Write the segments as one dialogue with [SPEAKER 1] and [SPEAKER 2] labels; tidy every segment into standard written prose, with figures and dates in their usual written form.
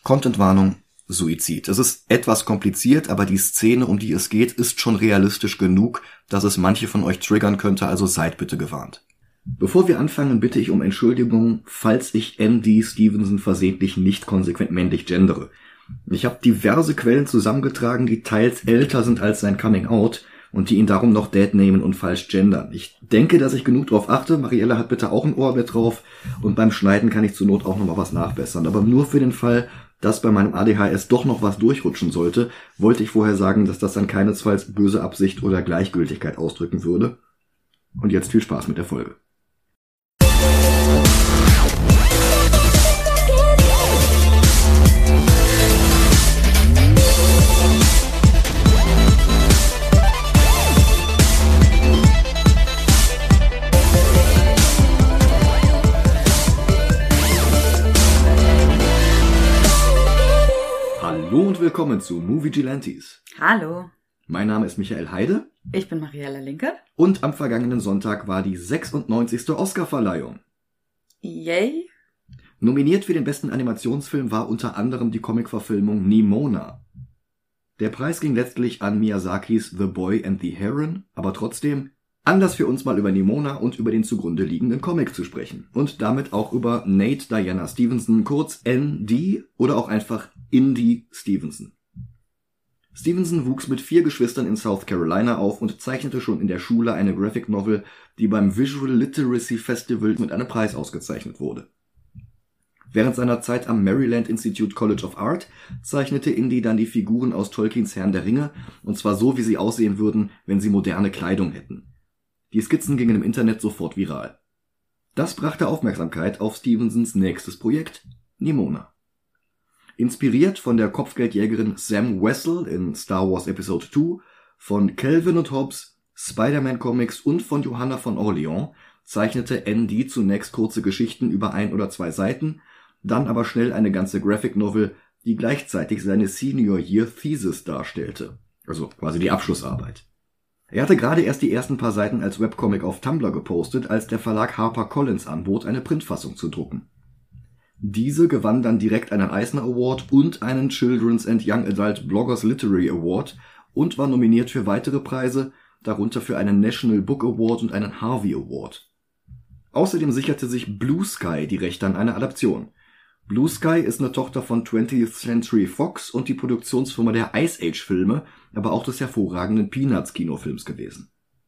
[SPEAKER 1] Contentwarnung, Suizid. Es ist etwas kompliziert, aber die Szene, um die es geht, ist schon realistisch genug, dass es manche von euch triggern könnte, also seid bitte gewarnt. Bevor wir anfangen, bitte ich um Entschuldigung, falls ich N.D. Stevenson versehentlich nicht konsequent männlich gendere. Ich habe diverse Quellen zusammengetragen, die teils älter sind als sein Coming-out und die ihn darum noch deadnamen und falsch gendern. Ich denke, dass ich genug drauf achte. Mariella hat bitte auch ein Ohr mit drauf und beim Schneiden kann ich zur Not auch nochmal was nachbessern. Aber nur für den Fall, dass bei meinem ADHS doch noch was durchrutschen sollte, wollte ich vorher sagen, dass das dann keinesfalls böse Absicht oder Gleichgültigkeit ausdrücken würde. Und jetzt viel Spaß mit der Folge. Hallo und willkommen zu Movie Gelantes.
[SPEAKER 2] Hallo.
[SPEAKER 1] Mein Name ist Michael Heide.
[SPEAKER 2] Ich bin Mariella Linke.
[SPEAKER 1] Und am vergangenen Sonntag war die 96. Oscarverleihung.
[SPEAKER 2] Yay.
[SPEAKER 1] Nominiert für den besten Animationsfilm war unter anderem die Comicverfilmung Nimona. Der Preis ging letztlich an Miyazakis The Boy and the Heron, aber trotzdem Anlass für uns mal über Nimona und über den zugrunde liegenden Comic zu sprechen. Und damit auch über Nate Diana Stevenson, kurz N.D. oder auch einfach Indy Stevenson. Stevenson wuchs mit 4 Geschwistern in South Carolina auf und zeichnete schon in der Schule eine Graphic Novel, die beim Visual Literacy Festival mit einem Preis ausgezeichnet wurde. Während seiner Zeit am Maryland Institute College of Art zeichnete Indy dann die Figuren aus Tolkiens Herrn der Ringe, und zwar so, wie sie aussehen würden, wenn sie moderne Kleidung hätten. Die Skizzen gingen im Internet sofort viral. Das brachte Aufmerksamkeit auf Stevensons nächstes Projekt, Nimona. Inspiriert von der Kopfgeldjägerin Sam Wessel in Star Wars Episode II, von Calvin und Hobbes, Spider-Man Comics und von Johanna von Orleans zeichnete N.D. zunächst kurze Geschichten über 1 oder 2 Seiten, dann aber schnell eine ganze Graphic Novel, die gleichzeitig seine Senior Year Thesis darstellte, also quasi die Abschlussarbeit. Er hatte gerade erst die ersten paar Seiten als Webcomic auf Tumblr gepostet, als der Verlag HarperCollins anbot, eine Printfassung zu drucken. Diese gewann dann direkt einen Eisner Award und einen Children's and Young Adult Bloggers Literary Award und war nominiert für weitere Preise, darunter für einen National Book Award und einen Harvey Award. Außerdem sicherte sich Blue Sky die Rechte an einer Adaption. Blue Sky ist eine Tochter von 20th Century Fox und die Produktionsfirma der Ice Age Filme, aber auch des hervorragenden Peanuts Kinofilms gewesen.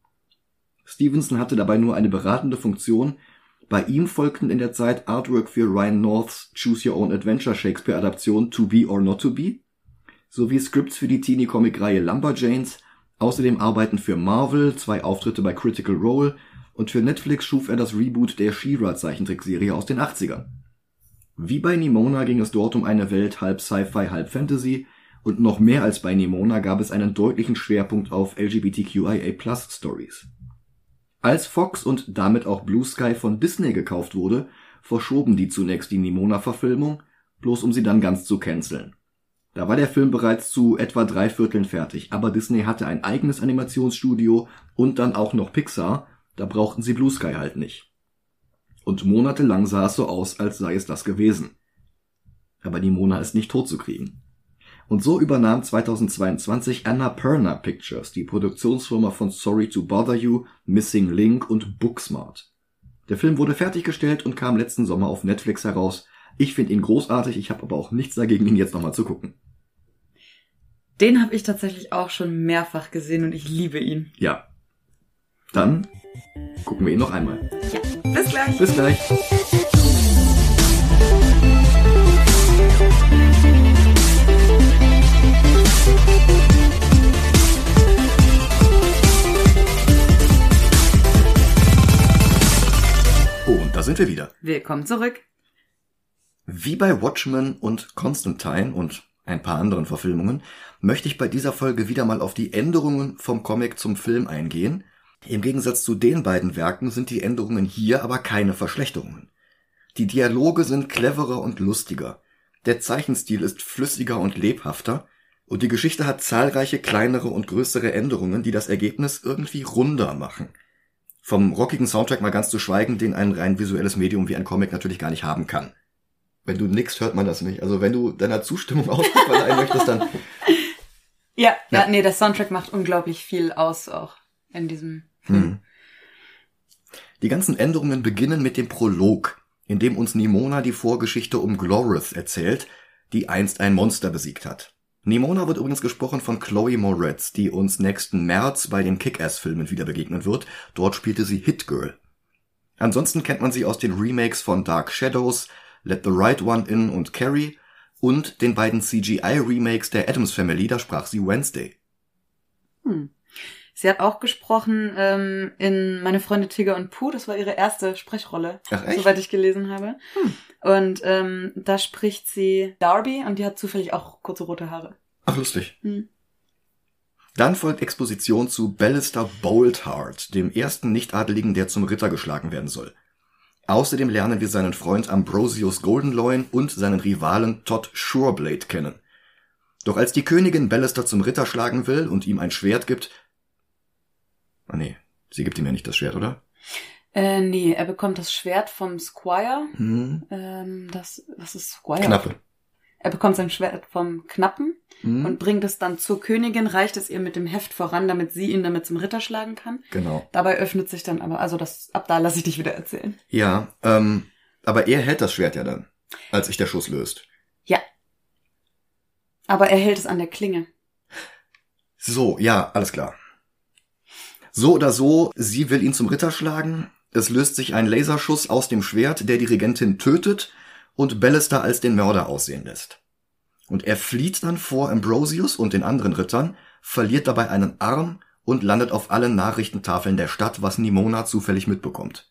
[SPEAKER 1] Stevenson hatte dabei nur eine beratende Funktion. Bei ihm folgten in der Zeit Artwork für Ryan Norths Choose Your Own Adventure Shakespeare Adaption To Be or Not to Be, sowie Scripts für die Teenie-Comic-Reihe Lumberjanes, außerdem Arbeiten für Marvel, 2 Auftritte bei Critical Role und für Netflix schuf er das Reboot der She-Ra Zeichentrickserie aus den 80ern. Wie bei Nimona ging es dort um eine Welt halb Sci-Fi, halb Fantasy und noch mehr als bei Nimona gab es einen deutlichen Schwerpunkt auf LGBTQIA+-Stories. Als Fox und damit auch Blue Sky von Disney gekauft wurde, verschoben die zunächst die Nimona-Verfilmung, bloß um sie dann ganz zu canceln. Da war der Film bereits zu etwa 3/4 fertig, aber Disney hatte ein eigenes Animationsstudio und dann auch noch Pixar, da brauchten sie Blue Sky halt nicht. Und monatelang sah es so aus, als sei es das gewesen. Aber Nimona ist nicht totzukriegen. Und so übernahm 2022 Annapurna Pictures, die Produktionsfirma von Sorry to Bother You, Missing Link und Booksmart. Der Film wurde fertiggestellt und kam letzten Sommer auf Netflix heraus. Ich finde ihn großartig, ich habe aber auch nichts dagegen, ihn jetzt nochmal zu gucken.
[SPEAKER 2] Den habe ich tatsächlich auch schon mehrfach gesehen und ich liebe ihn.
[SPEAKER 1] Ja. Dann gucken wir ihn noch einmal.
[SPEAKER 2] Ja, bis gleich.
[SPEAKER 1] Bis gleich. Und da sind wir wieder.
[SPEAKER 2] Willkommen zurück.
[SPEAKER 1] Wie bei Watchmen und Constantine und ein paar anderen Verfilmungen möchte ich bei dieser Folge wieder mal auf die Änderungen vom Comic zum Film eingehen. Im Gegensatz zu den beiden Werken sind die Änderungen hier aber keine Verschlechterungen. Die Dialoge sind cleverer und lustiger, der Zeichenstil ist flüssiger und lebhafter und die Geschichte hat zahlreiche kleinere und größere Änderungen, die das Ergebnis irgendwie runder machen. Vom rockigen Soundtrack mal ganz zu schweigen, den ein rein visuelles Medium wie ein Comic natürlich gar nicht haben kann. Wenn du nix, hört man das nicht. Also wenn du deiner Zustimmung Ausdruck verleihen möchtest, dann...
[SPEAKER 2] Ja, nee, der Soundtrack macht unglaublich viel aus auch in diesem Film.
[SPEAKER 1] Die ganzen Änderungen beginnen mit dem Prolog, in dem uns Nimona die Vorgeschichte um Glorith erzählt, die einst ein Monster besiegt hat. Nimona wird übrigens gesprochen von Chloe Moretz, die uns nächsten März bei den Kick-Ass-Filmen wieder begegnen wird. Dort spielte sie Hit Girl. Ansonsten kennt man sie aus den Remakes von Dark Shadows, Let the Right One In und Carrie und den beiden CGI-Remakes der Addams Family, da sprach sie Wednesday.
[SPEAKER 2] Sie hat auch gesprochen in Meine Freunde Tigger und Pooh, das war ihre erste Sprechrolle,
[SPEAKER 1] Ach, echt?
[SPEAKER 2] soweit ich gelesen habe. Und da spricht sie Darby und die hat zufällig auch kurze rote Haare.
[SPEAKER 1] Ach, lustig. Dann folgt Exposition zu Ballister Boltheart, dem ersten Nichtadeligen, der zum Ritter geschlagen werden soll. Außerdem lernen wir seinen Freund Ambrosius Goldenloin und seinen Rivalen Todd Sureblade kennen. Doch als die Königin Ballister zum Ritter schlagen will und ihm ein Schwert gibt... Ah nee, sie gibt ihm ja nicht das Schwert, oder?
[SPEAKER 2] Nee, er bekommt das Schwert vom Squire. Was ist Squire?
[SPEAKER 1] Knappe.
[SPEAKER 2] Er bekommt sein Schwert vom Knappen und bringt es dann zur Königin, reicht es ihr mit dem Heft voran, damit sie ihn damit zum Ritter schlagen kann.
[SPEAKER 1] Genau.
[SPEAKER 2] Dabei öffnet sich dann aber, also ab da lasse ich dich wieder erzählen.
[SPEAKER 1] Ja, aber er hält das Schwert ja dann, als sich der Schuss löst.
[SPEAKER 2] Ja. Aber er hält es an der Klinge.
[SPEAKER 1] So, ja, alles klar. So oder so, sie will ihn zum Ritter schlagen. Es löst sich ein Laserschuss aus dem Schwert, der die Regentin tötet und Ballister als den Mörder aussehen lässt. Und er flieht dann vor Ambrosius und den anderen Rittern, verliert dabei einen Arm und landet auf allen Nachrichtentafeln der Stadt, was Nimona zufällig mitbekommt.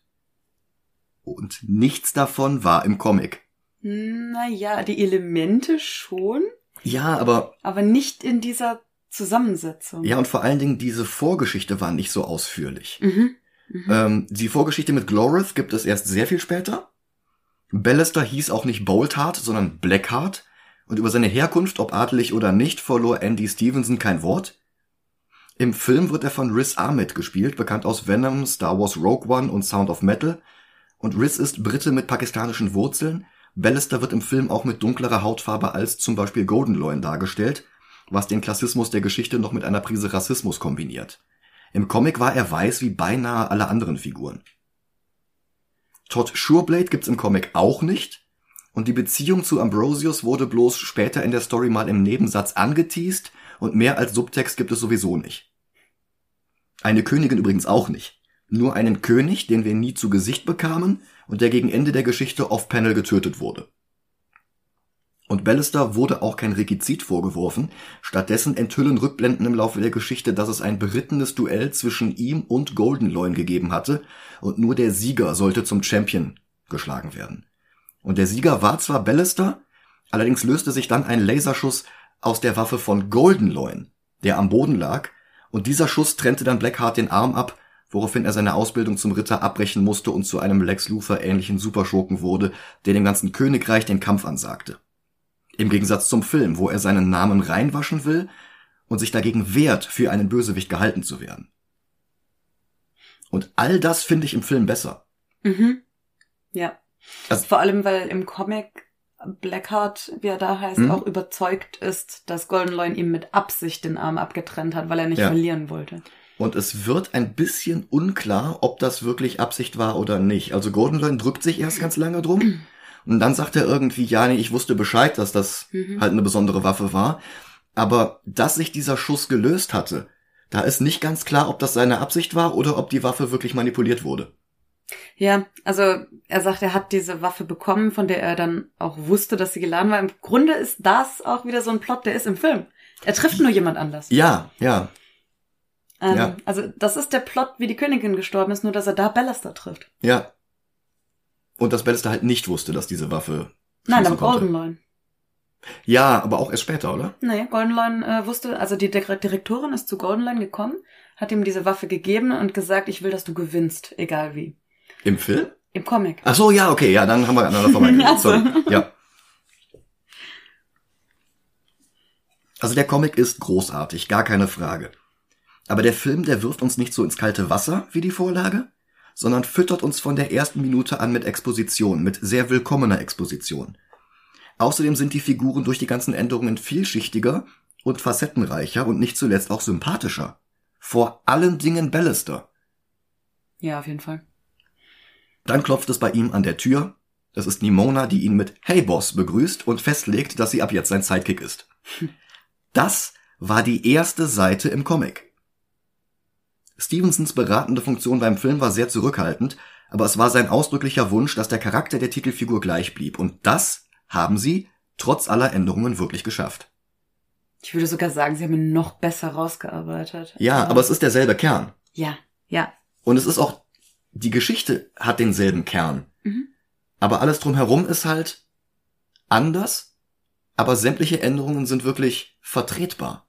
[SPEAKER 1] Und nichts davon war im Comic.
[SPEAKER 2] Naja, die Elemente schon.
[SPEAKER 1] Ja, aber
[SPEAKER 2] nicht in dieser Zusammensetzung.
[SPEAKER 1] Ja, und vor allen Dingen diese Vorgeschichte war nicht so ausführlich. Die Vorgeschichte mit Glorith gibt es erst sehr viel später. Ballister hieß auch nicht Boltheart, sondern Blackheart. Und über seine Herkunft, ob adelig oder nicht, verlor Andy Stevenson kein Wort. Im Film wird er von Riz Ahmed gespielt, bekannt aus Venom, Star Wars Rogue One und Sound of Metal. Und Riz ist Brite mit pakistanischen Wurzeln. Ballister wird im Film auch mit dunklerer Hautfarbe als zum Beispiel Goldenloin dargestellt, was den Klassismus der Geschichte noch mit einer Prise Rassismus kombiniert. Im Comic war er weiß wie beinahe alle anderen Figuren. Todd Sureblade gibt's im Comic auch nicht. Und die Beziehung zu Ambrosius wurde bloß später in der Story mal im Nebensatz angeteast und mehr als Subtext gibt es sowieso nicht. Eine Königin übrigens auch nicht. Nur einen König, den wir nie zu Gesicht bekamen und der gegen Ende der Geschichte off-panel getötet wurde. Und Ballister wurde auch kein Requisit vorgeworfen, stattdessen enthüllen Rückblenden im Laufe der Geschichte, dass es ein berittenes Duell zwischen ihm und Goldenloin gegeben hatte und nur der Sieger sollte zum Champion geschlagen werden. Und der Sieger war zwar Ballister, allerdings löste sich dann ein Laserschuss aus der Waffe von Goldenloin, der am Boden lag, und dieser Schuss trennte dann Blackheart den Arm ab, woraufhin er seine Ausbildung zum Ritter abbrechen musste und zu einem Lex Luthor-ähnlichen Superschurken wurde, der dem ganzen Königreich den Kampf ansagte. Im Gegensatz zum Film, wo er seinen Namen reinwaschen will und sich dagegen wehrt, für einen Bösewicht gehalten zu werden. Und all das finde ich im Film besser.
[SPEAKER 2] Ja.
[SPEAKER 1] Also,
[SPEAKER 2] vor allem, weil im Comic Blackheart, wie er da heißt, auch überzeugt ist, dass Goldenloin ihm mit Absicht den Arm abgetrennt hat, weil er nicht verlieren wollte.
[SPEAKER 1] Und es wird ein bisschen unklar, ob das wirklich Absicht war oder nicht. Also Goldenloin drückt sich erst ganz lange drum. Und dann sagt er irgendwie, ja, nee, ich wusste Bescheid, dass das halt eine besondere Waffe war. Aber dass sich dieser Schuss gelöst hatte, da ist nicht ganz klar, ob das seine Absicht war oder ob die Waffe wirklich manipuliert wurde.
[SPEAKER 2] Ja, also er sagt, er hat diese Waffe bekommen, von der er dann auch wusste, dass sie geladen war. Im Grunde ist das auch wieder so ein Plot, der ist im Film. Er trifft nur jemand anders.
[SPEAKER 1] Ja.
[SPEAKER 2] Also das ist der Plot, wie die Königin gestorben ist, nur dass er da Ballister trifft.
[SPEAKER 1] Ja. Und dass Ballister halt nicht wusste, dass diese Waffe
[SPEAKER 2] Nein, aber Goldenloin.
[SPEAKER 1] Ja, aber auch erst später, oder?
[SPEAKER 2] Nee, Goldenloin wusste, also die Direktorin ist zu Goldenloin gekommen, hat ihm diese Waffe gegeben und gesagt, ich will, dass du gewinnst, egal wie.
[SPEAKER 1] Im Film?
[SPEAKER 2] Im Comic.
[SPEAKER 1] Ach so, ja, okay, ja, dann haben wir aneinander vorbeigeredet. Sorry. Ja. Also der Comic ist großartig, gar keine Frage. Aber der Film, der wirft uns nicht so ins kalte Wasser wie die Vorlage, sondern füttert uns von der ersten Minute an mit Exposition, mit sehr willkommener Exposition. Außerdem sind die Figuren durch die ganzen Änderungen vielschichtiger und facettenreicher und nicht zuletzt auch sympathischer. Vor allen Dingen Ballister.
[SPEAKER 2] Ja, auf jeden Fall.
[SPEAKER 1] Dann klopft es bei ihm an der Tür. Es ist Nimona, die ihn mit Hey Boss begrüßt und festlegt, dass sie ab jetzt sein Sidekick ist. Das war die erste Seite im Comic. Stevensons beratende Funktion beim Film war sehr zurückhaltend, aber es war sein ausdrücklicher Wunsch, dass der Charakter der Titelfigur gleich blieb. Und das haben sie, trotz aller Änderungen, wirklich geschafft.
[SPEAKER 2] Ich würde sogar sagen, sie haben ihn noch besser rausgearbeitet.
[SPEAKER 1] Ja, aber es ist derselbe Kern.
[SPEAKER 2] Ja, ja.
[SPEAKER 1] Und es ist auch, die Geschichte hat denselben Kern.
[SPEAKER 2] Mhm.
[SPEAKER 1] Aber alles drumherum ist halt anders, aber sämtliche Änderungen sind wirklich vertretbar.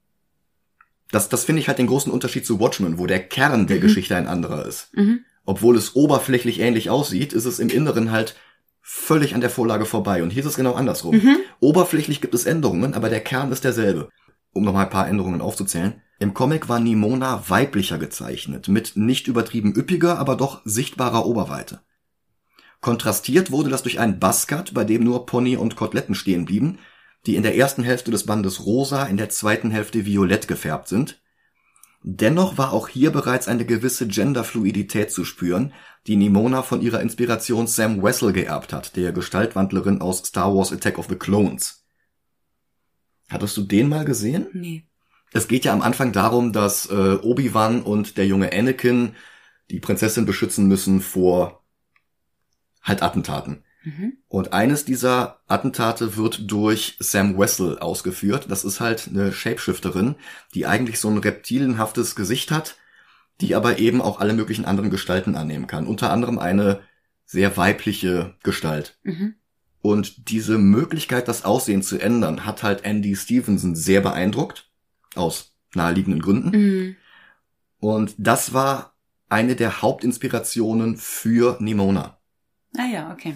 [SPEAKER 1] Das finde ich halt den großen Unterschied zu Watchmen, wo der Kern der Geschichte ein anderer ist.
[SPEAKER 2] Mhm.
[SPEAKER 1] Obwohl es oberflächlich ähnlich aussieht, ist es im Inneren halt völlig an der Vorlage vorbei. Und hier ist es genau andersrum.
[SPEAKER 2] Mhm.
[SPEAKER 1] Oberflächlich gibt es Änderungen, aber der Kern ist derselbe. Um nochmal ein paar Änderungen aufzuzählen. Im Comic war Nimona weiblicher gezeichnet, mit nicht übertrieben üppiger, aber doch sichtbarer Oberweite. Kontrastiert wurde das durch einen Buzzcut, bei dem nur Pony und Koteletten stehen blieben, die in der ersten Hälfte des Bandes rosa, in der zweiten Hälfte violett gefärbt sind. Dennoch war auch hier bereits eine gewisse Genderfluidität zu spüren, die Nimona von ihrer Inspiration Sam Wessel geerbt hat, der Gestaltwandlerin aus Star Wars Attack of the Clones. Hattest du den mal gesehen?
[SPEAKER 2] Nee.
[SPEAKER 1] Es geht ja am Anfang darum, dass Obi-Wan und der junge Anakin die Prinzessin beschützen müssen vor halt Attentaten.
[SPEAKER 2] Mhm.
[SPEAKER 1] Und eines dieser Attentate wird durch Sam Wessel ausgeführt. Das ist halt eine Shapeshifterin, die eigentlich so ein reptilienhaftes Gesicht hat, die aber eben auch alle möglichen anderen Gestalten annehmen kann. Unter anderem eine sehr weibliche Gestalt.
[SPEAKER 2] Mhm.
[SPEAKER 1] Und diese Möglichkeit, das Aussehen zu ändern, hat halt Andy Stevenson sehr beeindruckt. Aus naheliegenden Gründen.
[SPEAKER 2] Mhm.
[SPEAKER 1] Und das war eine der Hauptinspirationen für Nimona.
[SPEAKER 2] Ah ja, okay.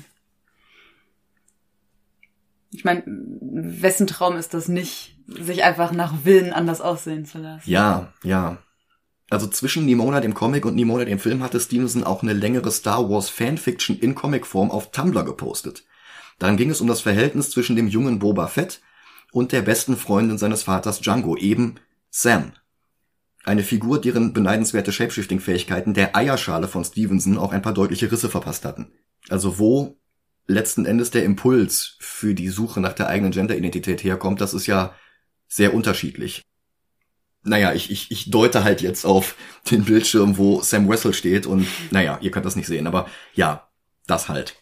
[SPEAKER 2] Ich meine, wessen Traum ist das nicht, sich einfach nach Willen anders aussehen zu lassen?
[SPEAKER 1] Ja, ja. Also zwischen Nimona dem Comic und Nimona dem Film hatte Stevenson auch eine längere Star Wars Fanfiction in Comicform auf Tumblr gepostet. Darin ging es um das Verhältnis zwischen dem jungen Boba Fett und der besten Freundin seines Vaters Django, eben Sam. Eine Figur, deren beneidenswerte Shapeshifting-Fähigkeiten der Eierschale von Stevenson auch ein paar deutliche Risse verpasst hatten. Also wo letzten Endes der Impuls für die Suche nach der eigenen Genderidentität herkommt, das ist ja sehr unterschiedlich. Naja, ich deute halt jetzt auf den Bildschirm, wo Sam Wessel steht und naja, ihr könnt das nicht sehen, aber ja, das halt.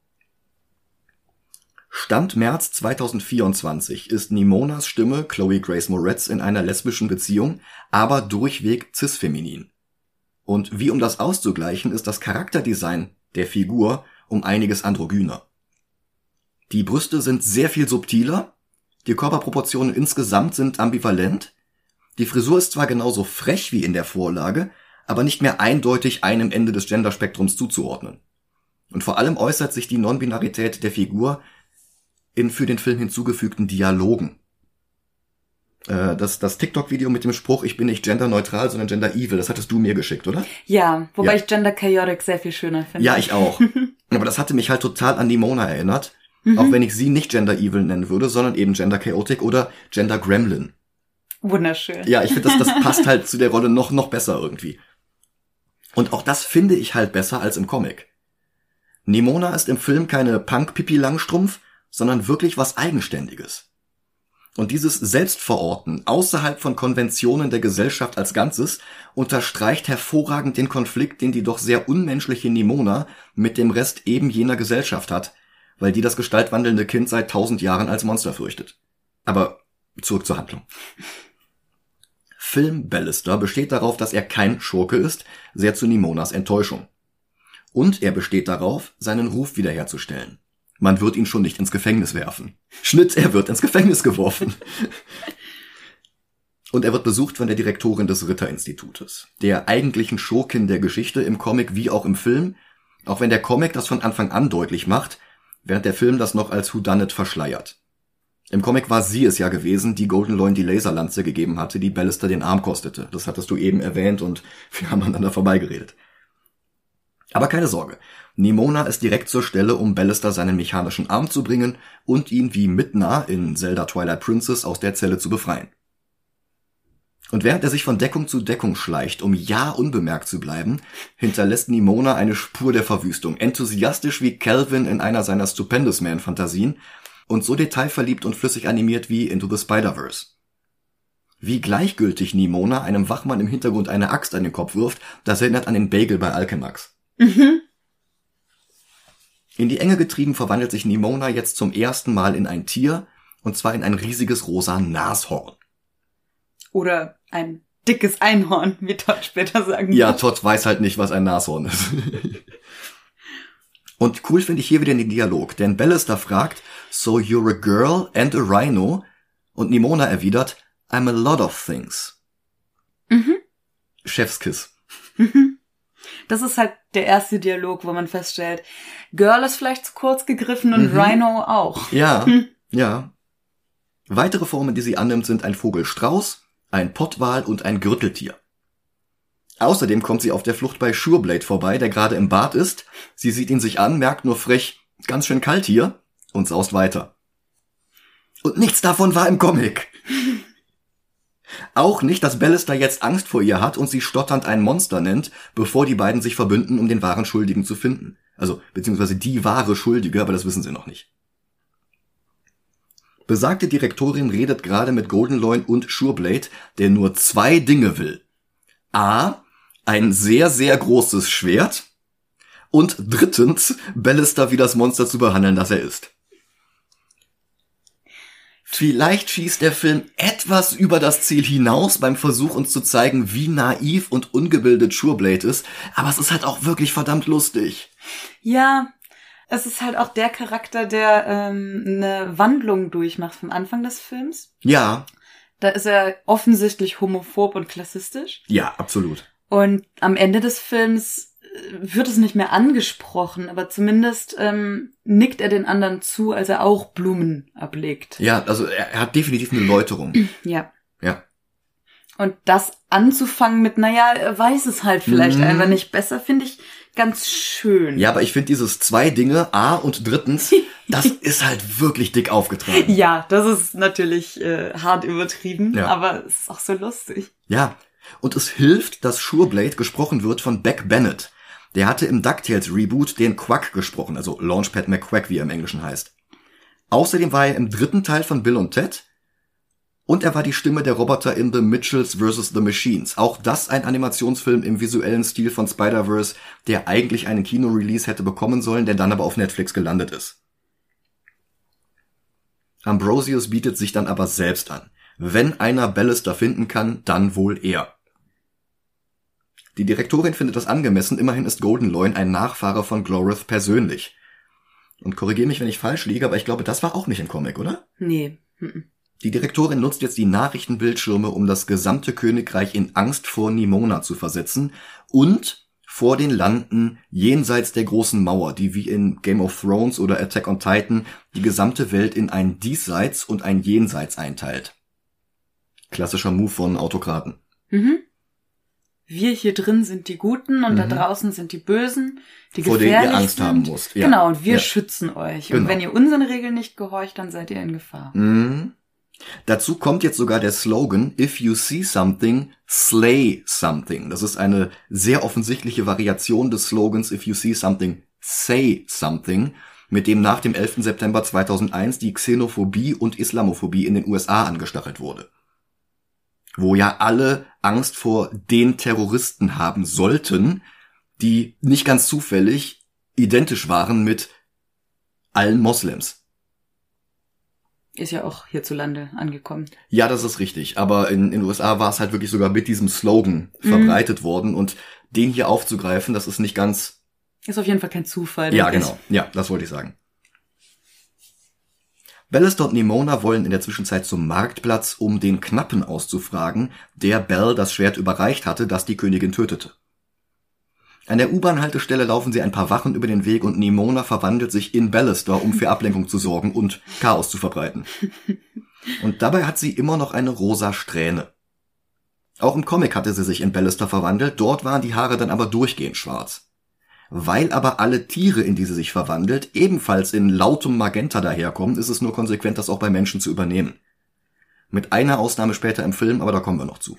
[SPEAKER 1] Stand März 2024 ist Nimonas Stimme Chloe Grace Moretz in einer lesbischen Beziehung, aber durchweg cis-feminin. Und wie um das auszugleichen, ist das Charakterdesign der Figur um einiges androgyner. Die Brüste sind sehr viel subtiler, die Körperproportionen insgesamt sind ambivalent, die Frisur ist zwar genauso frech wie in der Vorlage, aber nicht mehr eindeutig einem Ende des Genderspektrums zuzuordnen. Und vor allem äußert sich die Non-Binarität der Figur in für den Film hinzugefügten Dialogen. Das TikTok-Video mit dem Spruch, ich bin nicht genderneutral, sondern gender-evil, das hattest du mir geschickt, oder?
[SPEAKER 2] Ja, wobei
[SPEAKER 1] Ja.
[SPEAKER 2] ich Gender Chaotic sehr viel schöner finde.
[SPEAKER 1] Ja, ich auch. Aber das hatte mich halt total an Nimona erinnert, auch wenn ich sie nicht gender-evil nennen würde, sondern eben gender-chaotic oder gender-gremlin.
[SPEAKER 2] Wunderschön.
[SPEAKER 1] Ja, ich finde, das passt halt zu der Rolle noch besser irgendwie. Und auch das finde ich halt besser als im Comic. Nimona ist im Film keine Punk-Pippi-Langstrumpf, sondern wirklich was Eigenständiges. Und dieses Selbstverorten außerhalb von Konventionen der Gesellschaft als Ganzes unterstreicht hervorragend den Konflikt, den die doch sehr unmenschliche Nimona mit dem Rest eben jener Gesellschaft hat, weil die das gestaltwandelnde Kind seit 1000 Jahren als Monster fürchtet. Aber zurück zur Handlung. Film Ballister besteht darauf, dass er kein Schurke ist, sehr zu Nimonas Enttäuschung. Und er besteht darauf, seinen Ruf wiederherzustellen. Man wird ihn schon nicht ins Gefängnis werfen. Schnitt, er wird ins Gefängnis geworfen. Und er wird besucht von der Direktorin des Ritterinstitutes, der eigentlichen Schurkin der Geschichte im Comic wie auch im Film, auch wenn der Comic das von Anfang an deutlich macht, während der Film das noch als Whodunit verschleiert. Im Comic war sie es ja gewesen, die Golden Loin die Laserlanze gegeben hatte, die Ballister den Arm kostete. Das hattest du eben erwähnt und wir haben aneinander vorbeigeredet. Aber keine Sorge, Nimona ist direkt zur Stelle, um Ballister seinen mechanischen Arm zu bringen und ihn wie Midna in Zelda Twilight Princess aus der Zelle zu befreien. Und während er sich von Deckung zu Deckung schleicht, um ja unbemerkt zu bleiben, hinterlässt Nimona eine Spur der Verwüstung, enthusiastisch wie Calvin in einer seiner Stupendous Man-Fantasien und so detailverliebt und flüssig animiert wie Into the Spider-Verse. Wie gleichgültig Nimona einem Wachmann im Hintergrund eine Axt an den Kopf wirft, das erinnert an den Bagel bei Alchemax. In die Enge getrieben verwandelt sich Nimona jetzt zum ersten Mal in ein Tier, und zwar in ein riesiges rosa Nashorn.
[SPEAKER 2] Oder ein dickes Einhorn, wie Todd später sagen wird.
[SPEAKER 1] Ja, Todd weiß halt nicht, was ein Nashorn ist. Und cool finde ich hier wieder den Dialog, denn Ballister fragt, "So you're a girl and a rhino?" Und Nimona erwidert, "I'm a lot of things." Chefskiss.
[SPEAKER 2] Das ist halt der erste Dialog, wo man feststellt, Girl ist vielleicht zu kurz gegriffen und Rhino auch.
[SPEAKER 1] Ja, ja. Weitere Formen, die sie annimmt, sind ein Vogelstrauß, ein Pottwal und ein Gürteltier. Außerdem kommt sie auf der Flucht bei Sureblade vorbei, der gerade im Bad ist. Sie sieht ihn sich an, merkt nur frech, ganz schön kalt hier, und saust weiter. Und nichts davon war im Comic. Auch nicht, dass Ballister jetzt Angst vor ihr hat und sie stotternd ein Monster nennt, bevor die beiden sich verbünden, um den wahren Schuldigen zu finden. Also, beziehungsweise die wahre Schuldige, aber das wissen sie noch nicht. Besagte Direktorin redet gerade mit Goldenloin und Sureblade, der nur 2 Dinge will. A, ein sehr, sehr großes Schwert und drittens, Ballister wie das Monster zu behandeln, das er ist. Vielleicht schießt der Film etwas über das Ziel hinaus beim Versuch, uns zu zeigen, wie naiv und ungebildet Sureblade ist, aber es ist halt auch wirklich verdammt lustig.
[SPEAKER 2] Ja, es ist halt auch der Charakter, der eine Wandlung durchmacht vom Anfang des Films.
[SPEAKER 1] Ja.
[SPEAKER 2] Da ist er offensichtlich homophob und klassistisch.
[SPEAKER 1] Ja, absolut.
[SPEAKER 2] Und am Ende des Films wird es nicht mehr angesprochen, aber zumindest nickt er den anderen zu, als er auch Blumen ablegt.
[SPEAKER 1] Ja, also er hat definitiv eine Läuterung.
[SPEAKER 2] Ja.
[SPEAKER 1] Ja.
[SPEAKER 2] Und das anzufangen mit, naja, er weiß es halt vielleicht einfach nicht besser, finde ich ganz schön.
[SPEAKER 1] Ja, aber ich finde dieses 2 Dinge, A und drittens, das ist halt wirklich dick aufgetragen.
[SPEAKER 2] Ja, das ist natürlich hart übertrieben,
[SPEAKER 1] Ja.
[SPEAKER 2] aber es ist auch so lustig.
[SPEAKER 1] Ja, und es hilft, dass Sureblade gesprochen wird von Beck Bennett. Der hatte im DuckTales-Reboot den Quack gesprochen, also Launchpad McQuack, wie er im Englischen heißt. Außerdem war er im 3. Teil von Bill und Ted und er war die Stimme der Roboter in The Mitchells vs. The Machines. Auch das ein Animationsfilm im visuellen Stil von Spider-Verse, der eigentlich einen Kino-Release hätte bekommen sollen, der dann aber auf Netflix gelandet ist. Ambrosius bietet sich dann aber selbst an. Wenn einer Ballister finden kann, dann wohl er. Die Direktorin findet das angemessen, immerhin ist Goldenloin ein Nachfahre von Glorith persönlich. Und korrigiere mich, wenn ich falsch liege, aber ich glaube, das war auch nicht im Comic, oder?
[SPEAKER 2] Nee.
[SPEAKER 1] Die Direktorin nutzt jetzt die Nachrichtenbildschirme, um das gesamte Königreich in Angst vor Nimona zu versetzen und vor den Landen jenseits der großen Mauer, die wie in Game of Thrones oder Attack on Titan die gesamte Welt in ein Diesseits und ein Jenseits einteilt. Klassischer Move von Autokraten.
[SPEAKER 2] Wir hier drin sind die Guten und da draußen sind die Bösen, die
[SPEAKER 1] vor
[SPEAKER 2] gefährlich
[SPEAKER 1] denen ihr Angst
[SPEAKER 2] sind.
[SPEAKER 1] haben müsst. Ja.
[SPEAKER 2] Genau, und wir
[SPEAKER 1] Ja.
[SPEAKER 2] schützen euch.
[SPEAKER 1] Genau.
[SPEAKER 2] Und wenn ihr unseren Regeln nicht gehorcht, dann seid ihr in Gefahr.
[SPEAKER 1] Dazu kommt jetzt sogar der Slogan "If you see something, slay something". Das ist eine sehr offensichtliche Variation des Slogans "If you see something, say something", mit dem nach dem 11. September 2001 die Xenophobie und Islamophobie in den USA angestachelt wurde. Wo ja alle Angst vor den Terroristen haben sollten, die nicht ganz zufällig identisch waren mit allen Moslems.
[SPEAKER 2] Ist ja auch hierzulande angekommen.
[SPEAKER 1] Ja, das ist richtig. Aber in den USA war es halt wirklich sogar mit diesem Slogan verbreitet worden. Und den hier aufzugreifen, das ist nicht ganz...
[SPEAKER 2] Ist auf jeden Fall kein Zufall.
[SPEAKER 1] Ja,
[SPEAKER 2] denke ich.
[SPEAKER 1] genau. Ja, das wollte ich sagen. Ballister und Nimona wollen in der Zwischenzeit zum Marktplatz, um den Knappen auszufragen, der Belle das Schwert überreicht hatte, das die Königin tötete. An der U-Bahn-Haltestelle laufen sie ein paar Wachen über den Weg und Nimona verwandelt sich in Ballister, um für Ablenkung zu sorgen und Chaos zu verbreiten. Und dabei hat sie immer noch eine rosa Strähne. Auch im Comic hatte sie sich in Ballister verwandelt, dort waren die Haare dann aber durchgehend schwarz. Weil aber alle Tiere, in die sie sich verwandelt, ebenfalls in lautem Magenta daherkommen, ist es nur konsequent, das auch bei Menschen zu übernehmen. Mit einer Ausnahme später im Film, aber da kommen wir noch zu.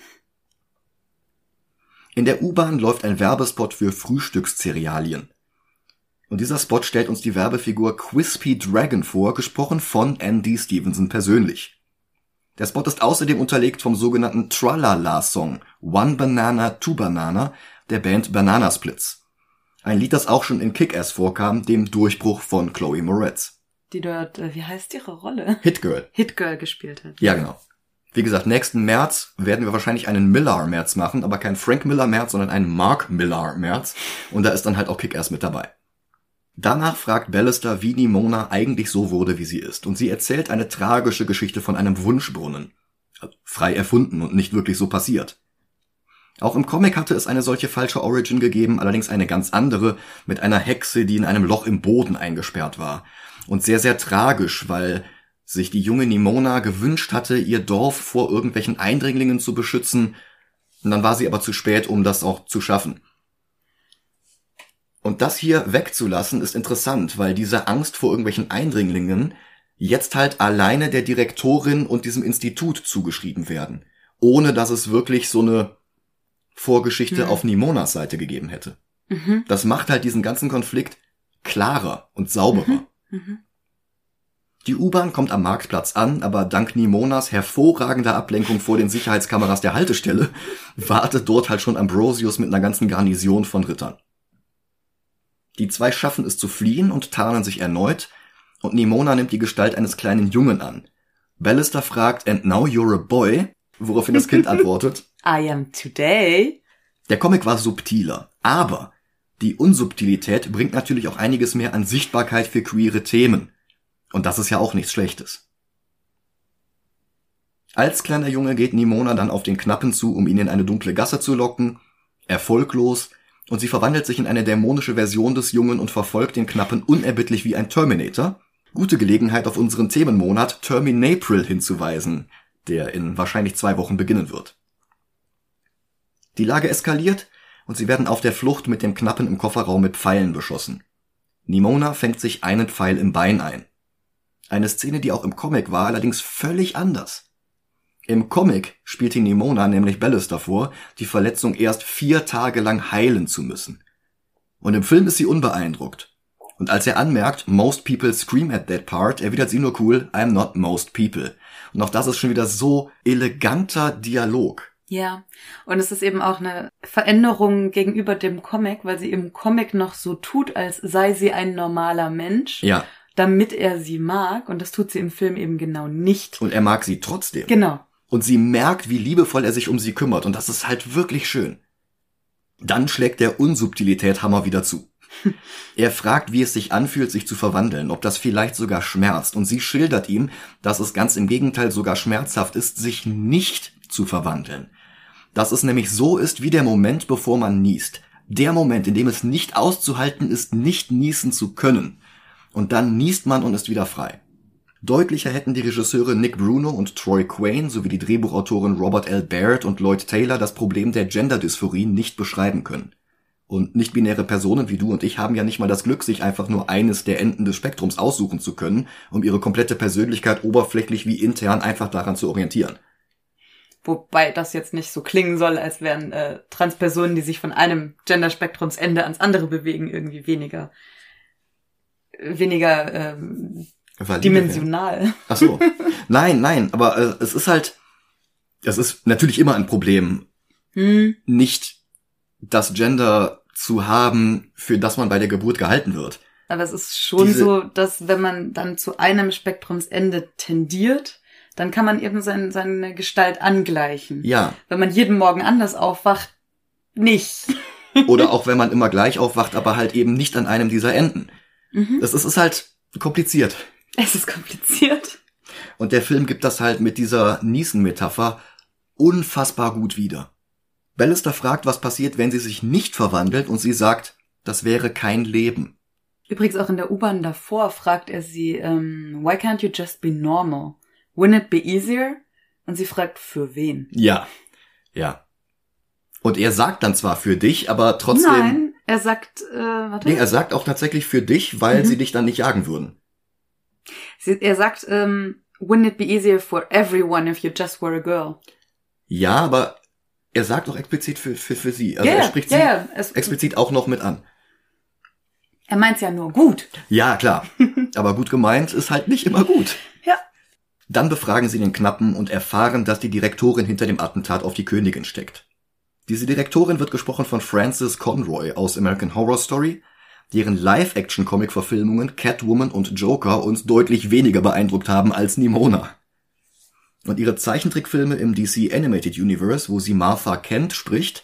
[SPEAKER 1] In der U-Bahn läuft ein Werbespot für Frühstückszerealien. Und dieser Spot stellt uns die Werbefigur Quispy Dragon vor, gesprochen von Andy Stevenson persönlich. Der Spot ist außerdem unterlegt vom sogenannten Tralala-Song One Banana, Two Banana der Band Banana Splits. Ein Lied, das auch schon in Kick-Ass vorkam, dem Durchbruch von Chloe Moretz.
[SPEAKER 2] Die dort, wie heißt ihre Rolle?
[SPEAKER 1] Hit-Girl.
[SPEAKER 2] Hit-Girl gespielt hat.
[SPEAKER 1] Ja, genau. Wie gesagt, nächsten März werden wir wahrscheinlich einen Millar-März machen, aber kein Frank Miller-März, sondern einen Mark Millar-März. Und da ist dann halt auch Kick-Ass mit dabei. Danach fragt Ballister, wie Nimona eigentlich so wurde, wie sie ist. Und sie erzählt eine tragische Geschichte von einem Wunschbrunnen. Frei erfunden und nicht wirklich so passiert. Auch im Comic hatte es eine solche falsche Origin gegeben, allerdings eine ganz andere, mit einer Hexe, die in einem Loch im Boden eingesperrt war. Und sehr, sehr tragisch, weil sich die junge Nimona gewünscht hatte, ihr Dorf vor irgendwelchen Eindringlingen zu beschützen. Und dann war sie aber zu spät, um das auch zu schaffen. Und das hier wegzulassen ist interessant, weil diese Angst vor irgendwelchen Eindringlingen jetzt halt alleine der Direktorin und diesem Institut zugeschrieben werden. Ohne dass es wirklich so eine Vorgeschichte auf Nimonas Seite gegeben hätte. Das macht halt diesen ganzen Konflikt klarer und sauberer. Die U-Bahn kommt am Marktplatz an, aber dank Nimonas hervorragender Ablenkung vor den Sicherheitskameras der Haltestelle wartet dort halt schon Ambrosius mit einer ganzen Garnison von Rittern. Die zwei schaffen es zu fliehen und tarnen sich erneut, und Nimona nimmt die Gestalt eines kleinen Jungen an. Ballister fragt, "And now you're a boy?" Woraufhin das Kind antwortet,
[SPEAKER 2] "I am today."
[SPEAKER 1] Der Comic war subtiler, aber die Unsubtilität bringt natürlich auch einiges mehr an Sichtbarkeit für queere Themen. Und das ist ja auch nichts Schlechtes. Als kleiner Junge geht Nimona dann auf den Knappen zu, um ihn in eine dunkle Gasse zu locken, erfolglos, und sie verwandelt sich in eine dämonische Version des Jungen und verfolgt den Knappen unerbittlich wie ein Terminator. Gute Gelegenheit, auf unseren Themenmonat Terminapril hinzuweisen, der in wahrscheinlich 2 Wochen beginnen wird. Die Lage eskaliert und sie werden auf der Flucht mit dem Knappen im Kofferraum mit Pfeilen beschossen. Nimona fängt sich einen Pfeil im Bein ein. Eine Szene, die auch im Comic war, allerdings völlig anders. Im Comic spielte Nimona nämlich Ballister vor, die Verletzung erst 4 Tage lang heilen zu müssen. Und im Film ist sie unbeeindruckt. Und als er anmerkt, "Most people scream at that part", erwidert sie nur cool, "I'm not most people." Und auch das ist schon wieder so eleganter Dialog.
[SPEAKER 2] Ja, und es ist eben auch eine Veränderung gegenüber dem Comic, weil sie im Comic noch so tut, als sei sie ein normaler Mensch, damit er sie mag, und das tut sie im Film eben genau nicht.
[SPEAKER 1] Und er mag sie trotzdem.
[SPEAKER 2] Genau.
[SPEAKER 1] Und sie merkt, wie liebevoll er sich um sie kümmert, und das ist halt wirklich schön. Dann schlägt der Unsubtilität-Hammer wieder zu. Er fragt, wie es sich anfühlt, sich zu verwandeln, ob das vielleicht sogar schmerzt, und sie schildert ihm, dass es ganz im Gegenteil sogar schmerzhaft ist, sich nicht zu verwandeln. Dass es nämlich so ist wie der Moment, bevor man niest. Der Moment, in dem es nicht auszuhalten ist, nicht niesen zu können. Und dann niest man und ist wieder frei. Deutlicher hätten die Regisseure Nick Bruno und Troy Quane sowie die Drehbuchautoren Robert L. Baird und Lloyd Taylor das Problem der Genderdysphorie nicht beschreiben können. Und nicht-binäre Personen wie du und ich haben ja nicht mal das Glück, sich einfach nur eines der Enden des Spektrums aussuchen zu können, um ihre komplette Persönlichkeit oberflächlich wie intern einfach daran zu orientieren.
[SPEAKER 2] Wobei das jetzt nicht so klingen soll, als wären Transpersonen, die sich von einem Genderspektrumsende ans andere bewegen, irgendwie weniger dimensional.
[SPEAKER 1] Ach so. Nein, aber es ist natürlich immer ein Problem, nicht das Gender zu haben, für das man bei der Geburt gehalten wird.
[SPEAKER 2] Aber es ist schon so, dass wenn man dann zu einem Spektrumsende tendiert, dann kann man eben seine Gestalt angleichen.
[SPEAKER 1] Ja.
[SPEAKER 2] Wenn man jeden Morgen anders aufwacht, nicht.
[SPEAKER 1] Oder auch wenn man immer gleich aufwacht, aber halt eben nicht an einem dieser Enden. Es ist halt kompliziert.
[SPEAKER 2] Es ist kompliziert.
[SPEAKER 1] Und der Film gibt das halt mit dieser Niesen-Metapher unfassbar gut wieder. Ballister fragt, was passiert, wenn sie sich nicht verwandelt, und sie sagt, das wäre kein Leben.
[SPEAKER 2] Übrigens auch in der U-Bahn davor fragt er sie, why can't you just be normal? Wouldn't it be easier? Und sie fragt, für wen?
[SPEAKER 1] Ja. Und er sagt dann zwar für dich, aber trotzdem...
[SPEAKER 2] Nein, Er sagt,
[SPEAKER 1] warte. Nee, er sagt auch tatsächlich für dich, weil sie dich dann nicht jagen würden.
[SPEAKER 2] Er sagt, wouldn't it be easier for everyone if you just were a girl?
[SPEAKER 1] Ja, aber er sagt auch explizit für sie. Also er spricht sie explizit auch noch mit an.
[SPEAKER 2] Er meint's ja nur gut.
[SPEAKER 1] Ja, klar. Aber gut gemeint ist halt nicht immer gut.
[SPEAKER 2] Ja.
[SPEAKER 1] Dann befragen sie den Knappen und erfahren, dass die Direktorin hinter dem Attentat auf die Königin steckt. Diese Direktorin wird gesprochen von Frances Conroy aus American Horror Story, deren Live-Action-Comic-Verfilmungen Catwoman und Joker uns deutlich weniger beeindruckt haben als Nimona. Und ihre Zeichentrickfilme im DC Animated Universe, wo sie Martha Kent spricht,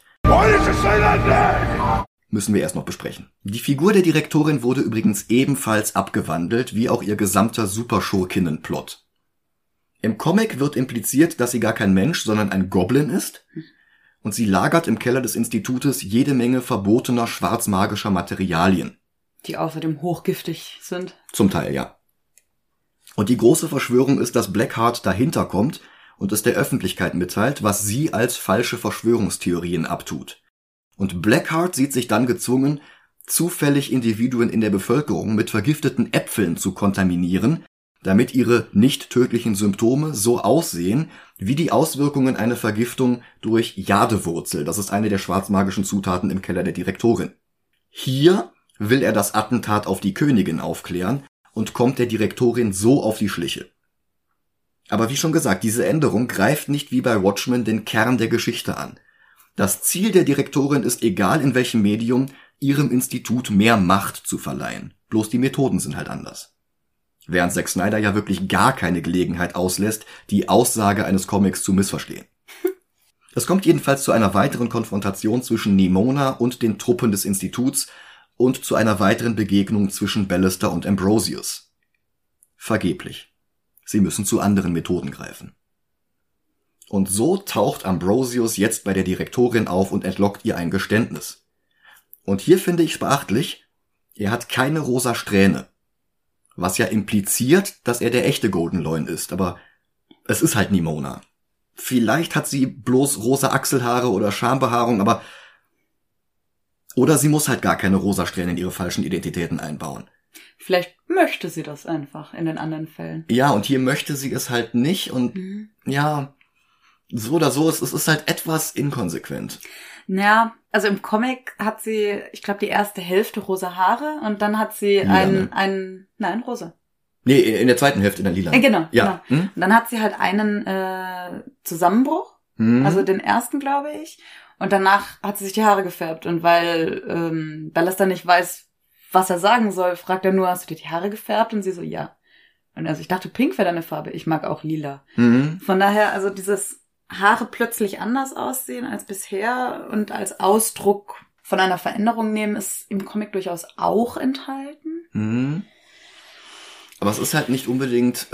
[SPEAKER 1] müssen wir erst noch besprechen. Die Figur der Direktorin wurde übrigens ebenfalls abgewandelt, wie auch ihr gesamter Superschurkinnen-Plot. Im Comic wird impliziert, dass sie gar kein Mensch, sondern ein Goblin ist, und sie lagert im Keller des Institutes jede Menge verbotener schwarzmagischer Materialien.
[SPEAKER 2] Die außerdem hochgiftig sind.
[SPEAKER 1] Zum Teil, ja. Und die große Verschwörung ist, dass Blackheart dahinter kommt und es der Öffentlichkeit mitteilt, was sie als falsche Verschwörungstheorien abtut. Und Blackheart sieht sich dann gezwungen, zufällig Individuen in der Bevölkerung mit vergifteten Äpfeln zu kontaminieren, damit ihre nicht tödlichen Symptome so aussehen wie die Auswirkungen einer Vergiftung durch Jadewurzel. Das ist eine der schwarzmagischen Zutaten im Keller der Direktorin. Hier will er das Attentat auf die Königin aufklären und kommt der Direktorin so auf die Schliche. Aber wie schon gesagt, diese Änderung greift nicht wie bei Watchmen den Kern der Geschichte an. Das Ziel der Direktorin ist, egal in welchem Medium, ihrem Institut mehr Macht zu verleihen. Bloß die Methoden sind halt anders. Während Zack Snyder ja wirklich gar keine Gelegenheit auslässt, die Aussage eines Comics zu missverstehen. Es kommt jedenfalls zu einer weiteren Konfrontation zwischen Nimona und den Truppen des Instituts und zu einer weiteren Begegnung zwischen Ballister und Ambrosius. Vergeblich. Sie müssen zu anderen Methoden greifen. Und so taucht Ambrosius jetzt bei der Direktorin auf und entlockt ihr ein Geständnis. Und hier finde ich es beachtlich, er hat keine rosa Strähne. Was ja impliziert, dass er der echte Golden Loin ist, aber es ist halt Nimona. Vielleicht hat sie bloß rosa Achselhaare oder Schambehaarung, aber oder sie muss halt gar keine rosa Strähnen in ihre falschen Identitäten einbauen.
[SPEAKER 2] Vielleicht möchte sie das einfach in den anderen Fällen.
[SPEAKER 1] Ja, und hier möchte sie es halt nicht und ja, so oder so, es ist halt etwas inkonsequent.
[SPEAKER 2] Naja, also im Comic hat sie, ich glaube, die erste Hälfte rosa Haare und dann hat sie nein, rosa.
[SPEAKER 1] Nee, in der zweiten Hälfte in der lila.
[SPEAKER 2] Genau,
[SPEAKER 1] ja.
[SPEAKER 2] Genau. Und dann hat sie halt einen Zusammenbruch, also den ersten, glaube ich. Und danach hat sie sich die Haare gefärbt. Und weil Ballister nicht weiß, was er sagen soll, fragt er nur, hast du dir die Haare gefärbt? Und sie so, ja. Und also ich dachte, pink wäre deine Farbe. Ich mag auch lila. Von daher, also dieses Haare plötzlich anders aussehen als bisher und als Ausdruck von einer Veränderung nehmen, ist im Comic durchaus auch enthalten.
[SPEAKER 1] Aber es ist halt nicht unbedingt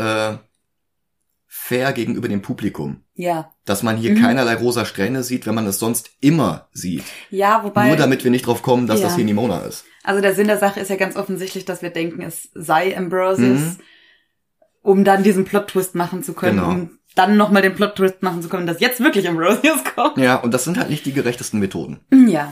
[SPEAKER 1] fair gegenüber dem Publikum.
[SPEAKER 2] Ja.
[SPEAKER 1] Dass man hier keinerlei rosa Strähne sieht, wenn man es sonst immer sieht.
[SPEAKER 2] Ja, wobei...
[SPEAKER 1] Nur damit wir nicht drauf kommen, dass das hier Nimona ist.
[SPEAKER 2] Also der Sinn der Sache ist ja ganz offensichtlich, dass wir denken, es sei Ambrosius, um dann diesen Plot-Twist machen zu können,
[SPEAKER 1] genau.
[SPEAKER 2] Um dann nochmal den Plot-Twist machen zu können, dass jetzt wirklich Ambrosius kommt.
[SPEAKER 1] Ja, und das sind halt nicht die gerechtesten Methoden.
[SPEAKER 2] Ja.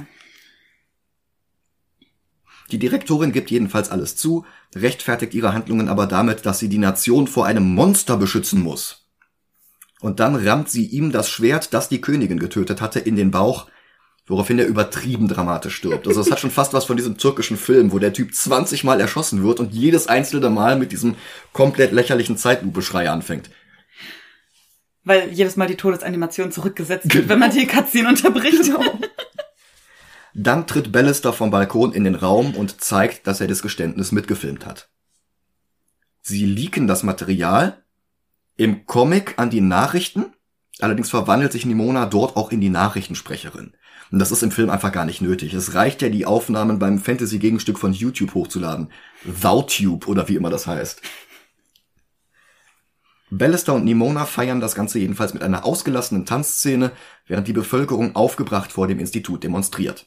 [SPEAKER 1] Die Direktorin gibt jedenfalls alles zu, rechtfertigt ihre Handlungen aber damit, dass sie die Nation vor einem Monster beschützen muss. Und dann rammt sie ihm das Schwert, das die Königin getötet hatte, in den Bauch, woraufhin er übertrieben dramatisch stirbt. Also es hat schon fast was von diesem türkischen Film, wo der Typ 20 Mal erschossen wird und jedes einzelne Mal mit diesem komplett lächerlichen Zeitlupe-Schrei anfängt.
[SPEAKER 2] Weil jedes Mal die Todesanimation zurückgesetzt wird, wenn man die Cutscene unterbricht.
[SPEAKER 1] Dann tritt Ballister vom Balkon in den Raum und zeigt, dass er das Geständnis mitgefilmt hat. Sie leaken das Material im Comic an die Nachrichten, allerdings verwandelt sich Nimona dort auch in die Nachrichtensprecherin. Und das ist im Film einfach gar nicht nötig. Es reicht ja, die Aufnahmen beim Fantasy-Gegenstück von YouTube hochzuladen. ThouTube oder wie immer das heißt. Ballister und Nimona feiern das Ganze jedenfalls mit einer ausgelassenen Tanzszene, während die Bevölkerung aufgebracht vor dem Institut demonstriert.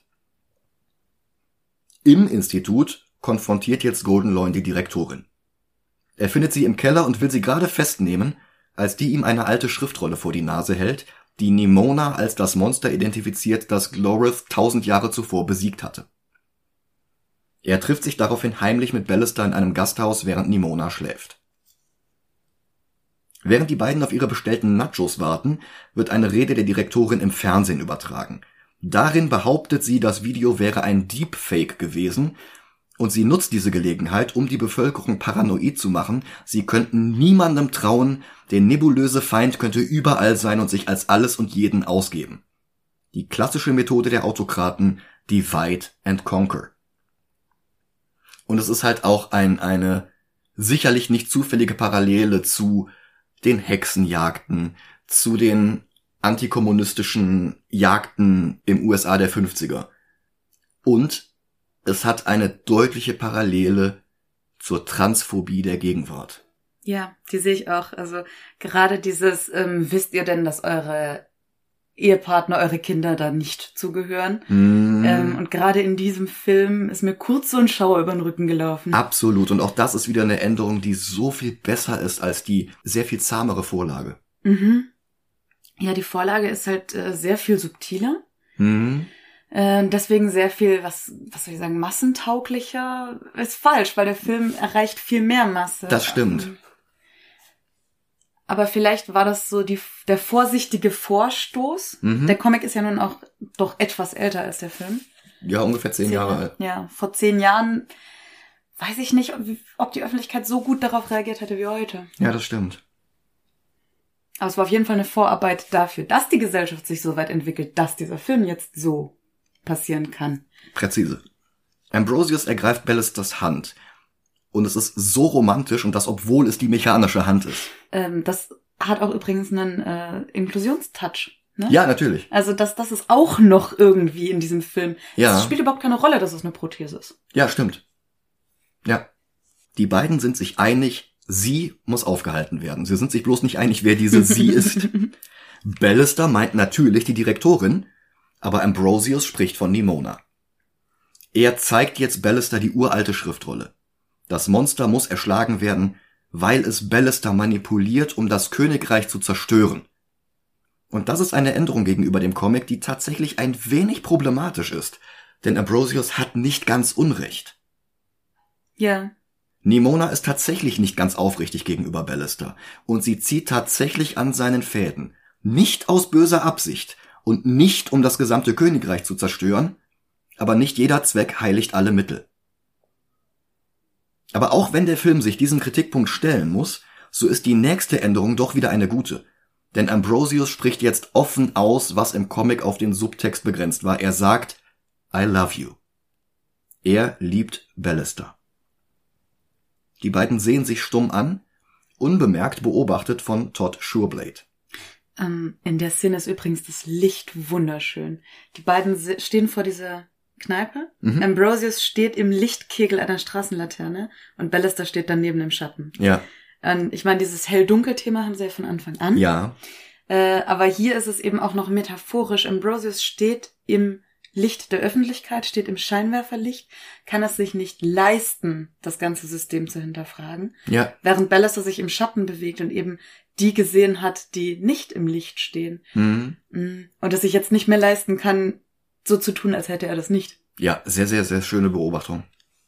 [SPEAKER 1] Im Institut konfrontiert jetzt Golden Loin die Direktorin. Er findet sie im Keller und will sie gerade festnehmen, als die ihm eine alte Schriftrolle vor die Nase hält, die Nimona als das Monster identifiziert, das Glorith 1000 Jahre zuvor besiegt hatte. Er trifft sich daraufhin heimlich mit Ballister in einem Gasthaus, während Nimona schläft. Während die beiden auf ihre bestellten Nachos warten, wird eine Rede der Direktorin im Fernsehen übertragen. Darin behauptet sie, das Video wäre ein Deepfake gewesen und sie nutzt diese Gelegenheit, um die Bevölkerung paranoid zu machen. Sie könnten niemandem trauen, der nebulöse Feind könnte überall sein und sich als alles und jeden ausgeben. Die klassische Methode der Autokraten, Divide and Conquer. Und es ist halt auch eine sicherlich nicht zufällige Parallele zu den Hexenjagden, zu den antikommunistischen Jagden im USA der 50er. Und es hat eine deutliche Parallele zur Transphobie der Gegenwart.
[SPEAKER 2] Ja, die sehe ich auch. Also gerade dieses, wisst ihr denn, dass eure Ehepartner, eure Kinder da nicht zugehören? Und gerade in diesem Film ist mir kurz so ein Schauer über den Rücken gelaufen.
[SPEAKER 1] Absolut. Und auch das ist wieder eine Änderung, die so viel besser ist als die sehr viel zahmere Vorlage.
[SPEAKER 2] Mhm. Ja, die Vorlage ist halt sehr viel subtiler.
[SPEAKER 1] Mhm.
[SPEAKER 2] Deswegen sehr viel, was soll ich sagen, massentauglicher. Ist falsch, weil der Film erreicht viel mehr Masse.
[SPEAKER 1] Das stimmt.
[SPEAKER 2] Aber vielleicht war das so der vorsichtige Vorstoß. Mhm. Der Comic ist ja nun auch doch etwas älter als der Film.
[SPEAKER 1] Ja, ungefähr 10 Jahre alt.
[SPEAKER 2] Ja, vor 10 Jahren weiß ich nicht, ob die Öffentlichkeit so gut darauf reagiert hätte wie heute.
[SPEAKER 1] Ja, das stimmt.
[SPEAKER 2] Aber es war auf jeden Fall eine Vorarbeit dafür, dass die Gesellschaft sich so weit entwickelt, dass dieser Film jetzt so passieren kann.
[SPEAKER 1] Präzise. Ambrosius ergreift Ballisters Hand. Und es ist so romantisch, und das, obwohl es die mechanische Hand ist.
[SPEAKER 2] Das hat auch übrigens einen Inklusionstouch. Ne?
[SPEAKER 1] Ja, natürlich.
[SPEAKER 2] Also das ist auch noch irgendwie in diesem Film.
[SPEAKER 1] Ja.
[SPEAKER 2] Es spielt überhaupt keine Rolle, dass es eine Prothese ist.
[SPEAKER 1] Ja, stimmt. Ja. Die beiden sind sich einig, sie muss aufgehalten werden. Sie sind sich bloß nicht einig, wer diese sie ist. Ballister meint natürlich die Direktorin, aber Ambrosius spricht von Nimona. Er zeigt jetzt Ballister die uralte Schriftrolle. Das Monster muss erschlagen werden, weil es Ballister manipuliert, um das Königreich zu zerstören. Und das ist eine Änderung gegenüber dem Comic, die tatsächlich ein wenig problematisch ist, denn Ambrosius hat nicht ganz Unrecht.
[SPEAKER 2] Ja.
[SPEAKER 1] Nimona ist tatsächlich nicht ganz aufrichtig gegenüber Ballister und sie zieht tatsächlich an seinen Fäden, nicht aus böser Absicht und nicht um das gesamte Königreich zu zerstören, aber nicht jeder Zweck heiligt alle Mittel. Aber auch wenn der Film sich diesem Kritikpunkt stellen muss, so ist die nächste Änderung doch wieder eine gute. Denn Ambrosius spricht jetzt offen aus, was im Comic auf den Subtext begrenzt war. Er sagt, I love you. Er liebt Ballister. Die beiden sehen sich stumm an, unbemerkt beobachtet von Todd Sureblade.
[SPEAKER 2] In der Szene ist übrigens das Licht wunderschön. Die beiden stehen vor dieser Kneipe. Mhm. Ambrosius steht im Lichtkegel einer Straßenlaterne und Ballister steht daneben im Schatten.
[SPEAKER 1] Ja.
[SPEAKER 2] Ich meine, dieses Hell-Dunkel-Thema haben sie ja von Anfang an.
[SPEAKER 1] Ja.
[SPEAKER 2] Aber hier ist es eben auch noch metaphorisch. Ambrosius steht im Licht der Öffentlichkeit, steht im Scheinwerferlicht, kann es sich nicht leisten, das ganze System zu hinterfragen.
[SPEAKER 1] Ja.
[SPEAKER 2] Während Ballister sich im Schatten bewegt und eben die gesehen hat, die nicht im Licht stehen.
[SPEAKER 1] Mhm.
[SPEAKER 2] Und es sich jetzt nicht mehr leisten kann, so zu tun, als hätte er das nicht.
[SPEAKER 1] Ja, sehr, sehr, sehr schöne Beobachtung.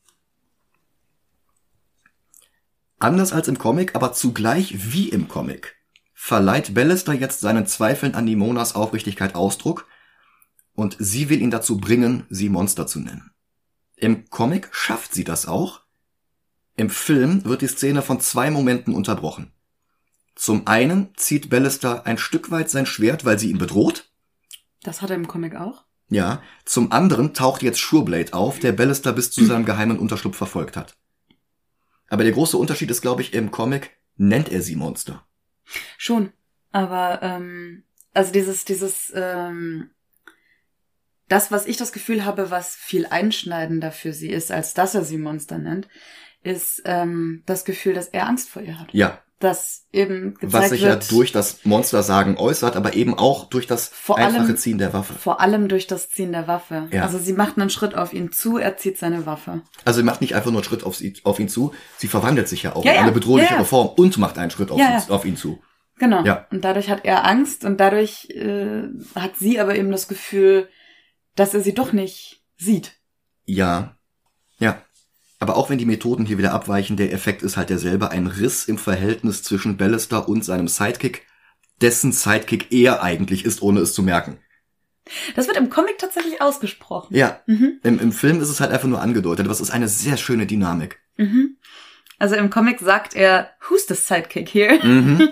[SPEAKER 1] Anders als im Comic, aber zugleich wie im Comic, verleiht Ballister jetzt seinen Zweifeln an Nimonas Aufrichtigkeit Ausdruck und sie will ihn dazu bringen, sie Monster zu nennen. Im Comic schafft sie das auch. Im Film wird die Szene von 2 Momenten unterbrochen. Zum einen zieht Ballister ein Stück weit sein Schwert, weil sie ihn bedroht.
[SPEAKER 2] Das hat er im Comic auch.
[SPEAKER 1] Ja, zum anderen taucht jetzt Sureblade auf, der Ballister bis zu seinem geheimen Unterschlupf verfolgt hat. Aber der große Unterschied ist, glaube ich, im Comic nennt er sie Monster.
[SPEAKER 2] Schon, aber also das, was ich das Gefühl habe, was viel einschneidender für sie ist, als dass er sie Monster nennt, ist das Gefühl, dass er Angst vor ihr hat.
[SPEAKER 1] Ja.
[SPEAKER 2] Das eben gezeigt
[SPEAKER 1] was sich
[SPEAKER 2] wird,
[SPEAKER 1] ja durch das Monstersagen äußert, aber eben auch durch das einfache Ziehen der Waffe.
[SPEAKER 2] Vor allem durch das Ziehen der Waffe.
[SPEAKER 1] Ja.
[SPEAKER 2] Also sie macht einen Schritt auf ihn zu, er zieht seine Waffe.
[SPEAKER 1] Also sie macht nicht einfach nur einen Schritt auf ihn zu, sie verwandelt sich ja auch in eine bedrohlichere Form und macht einen Schritt auf ihn zu.
[SPEAKER 2] Genau.
[SPEAKER 1] Ja.
[SPEAKER 2] Und dadurch hat er Angst und dadurch hat sie aber eben das Gefühl, dass er sie doch nicht sieht.
[SPEAKER 1] Ja. Ja. Aber auch wenn die Methoden hier wieder abweichen, der Effekt ist halt derselbe. Ein Riss im Verhältnis zwischen Ballister und seinem Sidekick, dessen Sidekick er eigentlich ist, ohne es zu merken.
[SPEAKER 2] Das wird im Comic tatsächlich ausgesprochen.
[SPEAKER 1] Ja, im Film ist es halt einfach nur angedeutet, aber es ist eine sehr schöne Dynamik.
[SPEAKER 2] Mhm. Also im Comic sagt er, who's the sidekick here?
[SPEAKER 1] Mhm.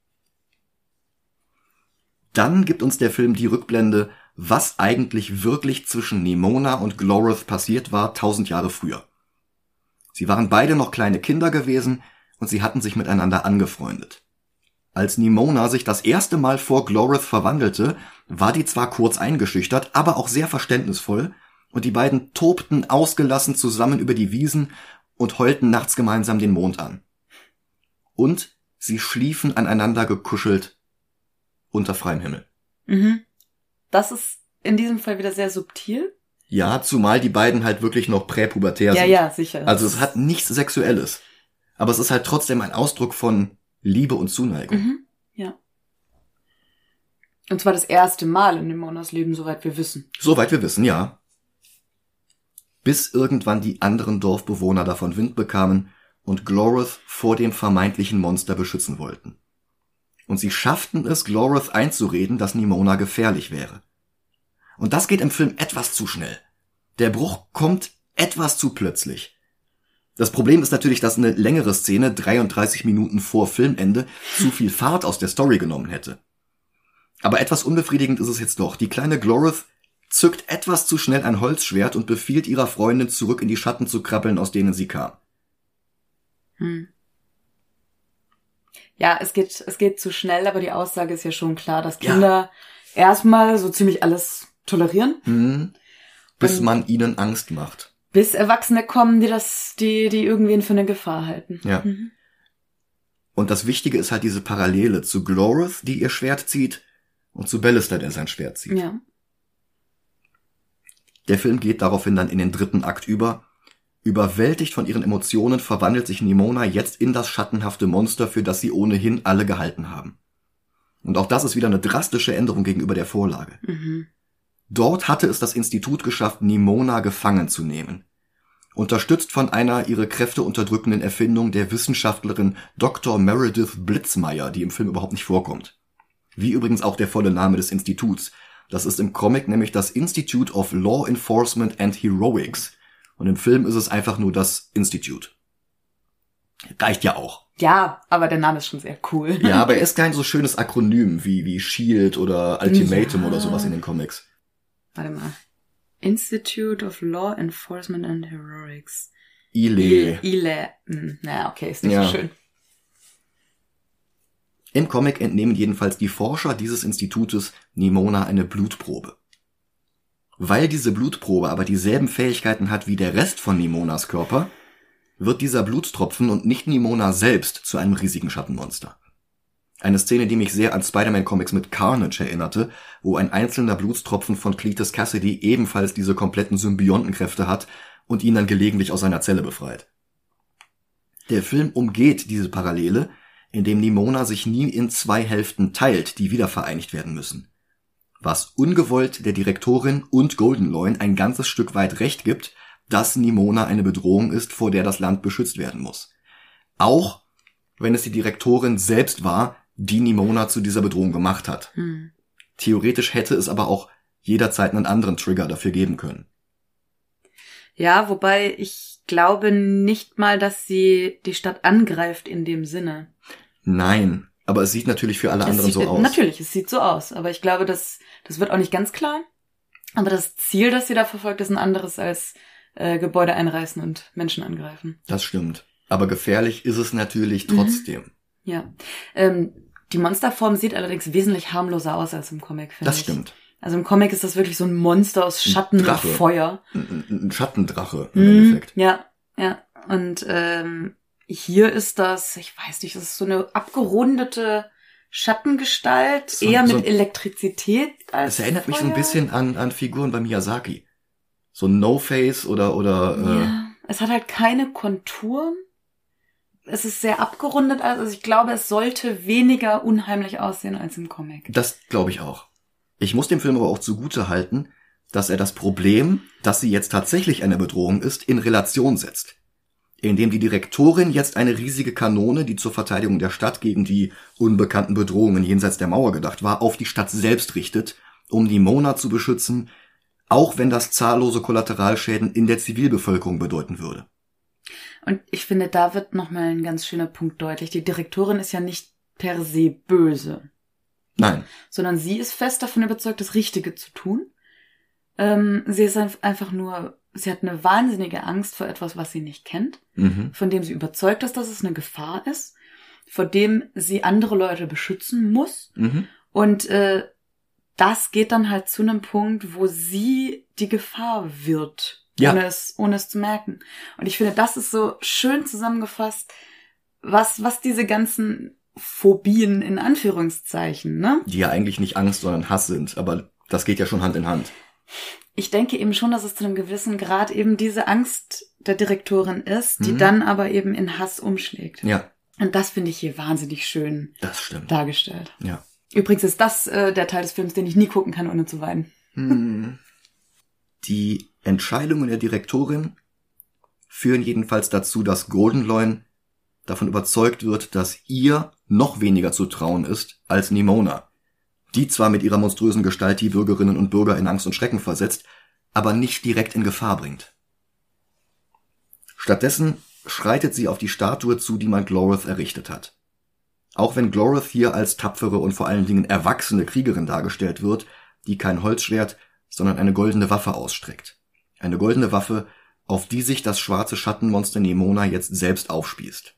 [SPEAKER 1] Dann gibt uns der Film die Rückblende, was eigentlich wirklich zwischen Nimona und Glorith passiert war 1000 Jahre früher. Sie waren beide noch kleine Kinder gewesen und sie hatten sich miteinander angefreundet. Als Nimona sich das erste Mal vor Glorith verwandelte, war die zwar kurz eingeschüchtert, aber auch sehr verständnisvoll, und die beiden tobten ausgelassen zusammen über die Wiesen und heulten nachts gemeinsam den Mond an. Und sie schliefen aneinander gekuschelt unter freiem Himmel.
[SPEAKER 2] Mhm. Das ist in diesem Fall wieder sehr subtil.
[SPEAKER 1] Ja, zumal die beiden halt wirklich noch präpubertär sind.
[SPEAKER 2] Ja, sicher.
[SPEAKER 1] Also es hat nichts Sexuelles. Aber es ist halt trotzdem ein Ausdruck von Liebe und Zuneigung.
[SPEAKER 2] Mhm. Ja. Und zwar das erste Mal in Nimonas Leben, soweit wir wissen.
[SPEAKER 1] Soweit wir wissen, ja. Bis irgendwann die anderen Dorfbewohner davon Wind bekamen und Glorith vor dem vermeintlichen Monster beschützen wollten. Und sie schafften es, Glorith einzureden, dass Nimona gefährlich wäre. Und das geht im Film etwas zu schnell. Der Bruch kommt etwas zu plötzlich. Das Problem ist natürlich, dass eine längere Szene, 33 Minuten vor Filmende, zu viel Fahrt aus der Story genommen hätte. Aber etwas unbefriedigend ist es jetzt doch. Die kleine Glorith zückt etwas zu schnell ein Holzschwert und befiehlt ihrer Freundin, zurück in die Schatten zu krabbeln, aus denen sie kam.
[SPEAKER 2] Ja, es geht zu schnell, aber die Aussage ist ja schon klar, dass Kinder erstmal so ziemlich alles tolerieren.
[SPEAKER 1] Bis man ihnen Angst macht.
[SPEAKER 2] Bis Erwachsene kommen, die irgendwen für eine Gefahr halten.
[SPEAKER 1] Ja. Und das Wichtige ist halt diese Parallele zu Glorith, die ihr Schwert zieht, und zu Ballister, der sein Schwert zieht.
[SPEAKER 2] Ja.
[SPEAKER 1] Der Film geht daraufhin dann in den 3. Akt über. Überwältigt von ihren Emotionen verwandelt sich Nimona jetzt in das schattenhafte Monster, für das sie ohnehin alle gehalten haben. Und auch das ist wieder eine drastische Änderung gegenüber der Vorlage. Dort hatte es das Institut geschafft, Nimona gefangen zu nehmen. Unterstützt von einer ihre Kräfte unterdrückenden Erfindung der Wissenschaftlerin Dr. Meredith Blitzmeyer, die im Film überhaupt nicht vorkommt. Wie übrigens auch der volle Name des Instituts. Das ist im Comic nämlich das Institute of Law Enforcement and Heroics. Und im Film ist es einfach nur das Institute. Reicht ja auch.
[SPEAKER 2] Ja, aber der Name ist schon sehr cool.
[SPEAKER 1] Ja, aber er ist kein so schönes Akronym wie SHIELD oder Ultimatum oder sowas in den Comics.
[SPEAKER 2] Warte mal. Institute of Law Enforcement and Heroics.
[SPEAKER 1] ILE.
[SPEAKER 2] Na, okay, ist nicht so schön.
[SPEAKER 1] Im Comic entnehmen jedenfalls die Forscher dieses Institutes Nimona eine Blutprobe. Weil diese Blutprobe aber dieselben Fähigkeiten hat wie der Rest von Nimonas Körper, wird dieser Blutstropfen und nicht Nimona selbst zu einem riesigen Schattenmonster. Eine Szene, die mich sehr an Spider-Man-Comics mit Carnage erinnerte, wo ein einzelner Blutstropfen von Cletus Cassidy ebenfalls diese kompletten Symbiontenkräfte hat und ihn dann gelegentlich aus seiner Zelle befreit. Der Film umgeht diese Parallele, indem Nimona sich nie in 2 Hälften teilt, die wieder vereinigt werden müssen. Was ungewollt der Direktorin und Goldenloin ein ganzes Stück weit recht gibt, dass Nimona eine Bedrohung ist, vor der das Land beschützt werden muss. Auch wenn es die Direktorin selbst war, die Nimona zu dieser Bedrohung gemacht hat. Theoretisch hätte es aber auch jederzeit einen anderen Trigger dafür geben können.
[SPEAKER 2] Ja, wobei ich glaube nicht mal, dass sie die Stadt angreift in dem Sinne.
[SPEAKER 1] Nein, aber es sieht natürlich für alle anderen so aus.
[SPEAKER 2] Natürlich, es sieht so aus, aber ich glaube, das wird auch nicht ganz klar. Aber das Ziel, das sie da verfolgt, ist ein anderes als Gebäude einreißen und Menschen angreifen.
[SPEAKER 1] Das stimmt. Aber gefährlich ist es natürlich trotzdem.
[SPEAKER 2] Ja. Die Monsterform sieht allerdings wesentlich harmloser aus als im Comic, finde ich.
[SPEAKER 1] Das stimmt.
[SPEAKER 2] Also im Comic ist das wirklich so ein Monster aus Schatten und Feuer.
[SPEAKER 1] Ein Schattendrache im Endeffekt.
[SPEAKER 2] Ja. Und hier ist das, ich weiß nicht, das ist so eine abgerundete Schattengestalt, eher mit Elektrizität als
[SPEAKER 1] Es erinnert mich
[SPEAKER 2] Feuer.
[SPEAKER 1] so ein bisschen an Figuren bei Miyazaki. So No-Face oder
[SPEAKER 2] Ja, es hat halt keine Konturen. Es ist sehr abgerundet, also ich glaube, es sollte weniger unheimlich aussehen als im Comic.
[SPEAKER 1] Das glaube ich auch. Ich muss dem Film aber auch zugute halten, dass er das Problem, dass sie jetzt tatsächlich eine Bedrohung ist, in Relation setzt. in dem die Direktorin jetzt eine riesige Kanone, die zur Verteidigung der Stadt gegen die unbekannten Bedrohungen jenseits der Mauer gedacht war, auf die Stadt selbst richtet, um Nimona zu beschützen, auch wenn das zahllose Kollateralschäden in der Zivilbevölkerung bedeuten würde.
[SPEAKER 2] Und ich finde, da wird nochmal ein ganz schöner Punkt deutlich. Die Direktorin ist ja nicht per se böse.
[SPEAKER 1] Nein.
[SPEAKER 2] Sondern sie ist fest davon überzeugt, das Richtige zu tun. Sie ist einfach nur, sie hat eine wahnsinnige Angst vor etwas, was sie nicht kennt, von dem sie überzeugt ist, dass es eine Gefahr ist, vor dem sie andere Leute beschützen muss. Und das geht dann halt zu einem Punkt, wo sie die Gefahr wird, ohne es zu merken. Und ich finde, das ist so schön zusammengefasst, was diese ganzen Phobien in Anführungszeichen, ne?
[SPEAKER 1] Die ja eigentlich nicht Angst, sondern Hass sind, aber das geht ja schon Hand in Hand.
[SPEAKER 2] Ich denke eben schon, dass es zu einem gewissen Grad eben diese Angst der Direktorin ist, die dann aber eben in Hass umschlägt.
[SPEAKER 1] Ja.
[SPEAKER 2] Und das finde ich hier wahnsinnig schön dargestellt.
[SPEAKER 1] Ja.
[SPEAKER 2] Übrigens ist das der Teil des Films, den ich nie gucken kann, ohne zu weinen.
[SPEAKER 1] Die Entscheidungen der Direktorin führen jedenfalls dazu, dass Goldenloin davon überzeugt wird, dass ihr noch weniger zu trauen ist als Nimona, die zwar mit ihrer monströsen Gestalt die Bürgerinnen und Bürger in Angst und Schrecken versetzt, aber nicht direkt in Gefahr bringt. Stattdessen schreitet sie auf die Statue zu, die man Gloreth errichtet hat. Auch wenn Gloreth hier als tapfere und vor allen Dingen erwachsene Kriegerin dargestellt wird, die kein Holzschwert, sondern eine goldene Waffe ausstreckt. Eine goldene Waffe, auf die sich das schwarze Schattenmonster Nimona jetzt selbst aufspießt.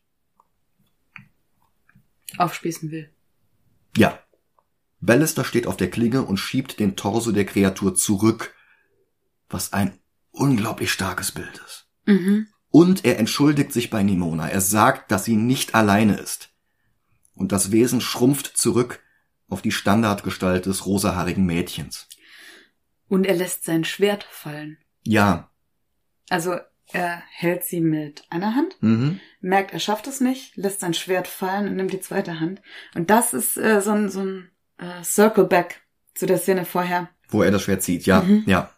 [SPEAKER 2] Aufspießen will.
[SPEAKER 1] Ja. Ballister steht auf der Klinge und schiebt den Torso der Kreatur zurück, was ein unglaublich starkes Bild ist. Und er entschuldigt sich bei Nimona. Er sagt, dass sie nicht alleine ist. Und das Wesen schrumpft zurück auf die Standardgestalt des rosahaarigen Mädchens.
[SPEAKER 2] Und er lässt sein Schwert fallen.
[SPEAKER 1] Ja.
[SPEAKER 2] Also er hält sie mit einer Hand, merkt, er schafft es nicht, lässt sein Schwert fallen und nimmt die zweite Hand. Und das ist so ein Circle Back zu der Szene vorher.
[SPEAKER 1] Wo er das Schwert zieht, ja, ja.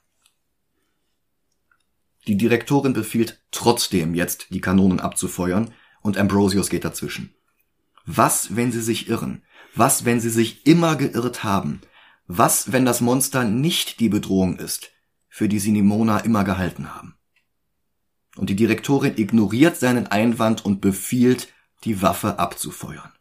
[SPEAKER 1] Die Direktorin befiehlt trotzdem jetzt, die Kanonen abzufeuern, und Ambrosius geht dazwischen. Was, wenn sie sich irren? Was, wenn sie sich immer geirrt haben? Was, wenn das Monster nicht die Bedrohung ist, für die sie Nimona immer gehalten haben? Und die Direktorin ignoriert seinen Einwand und befiehlt, die Waffe abzufeuern.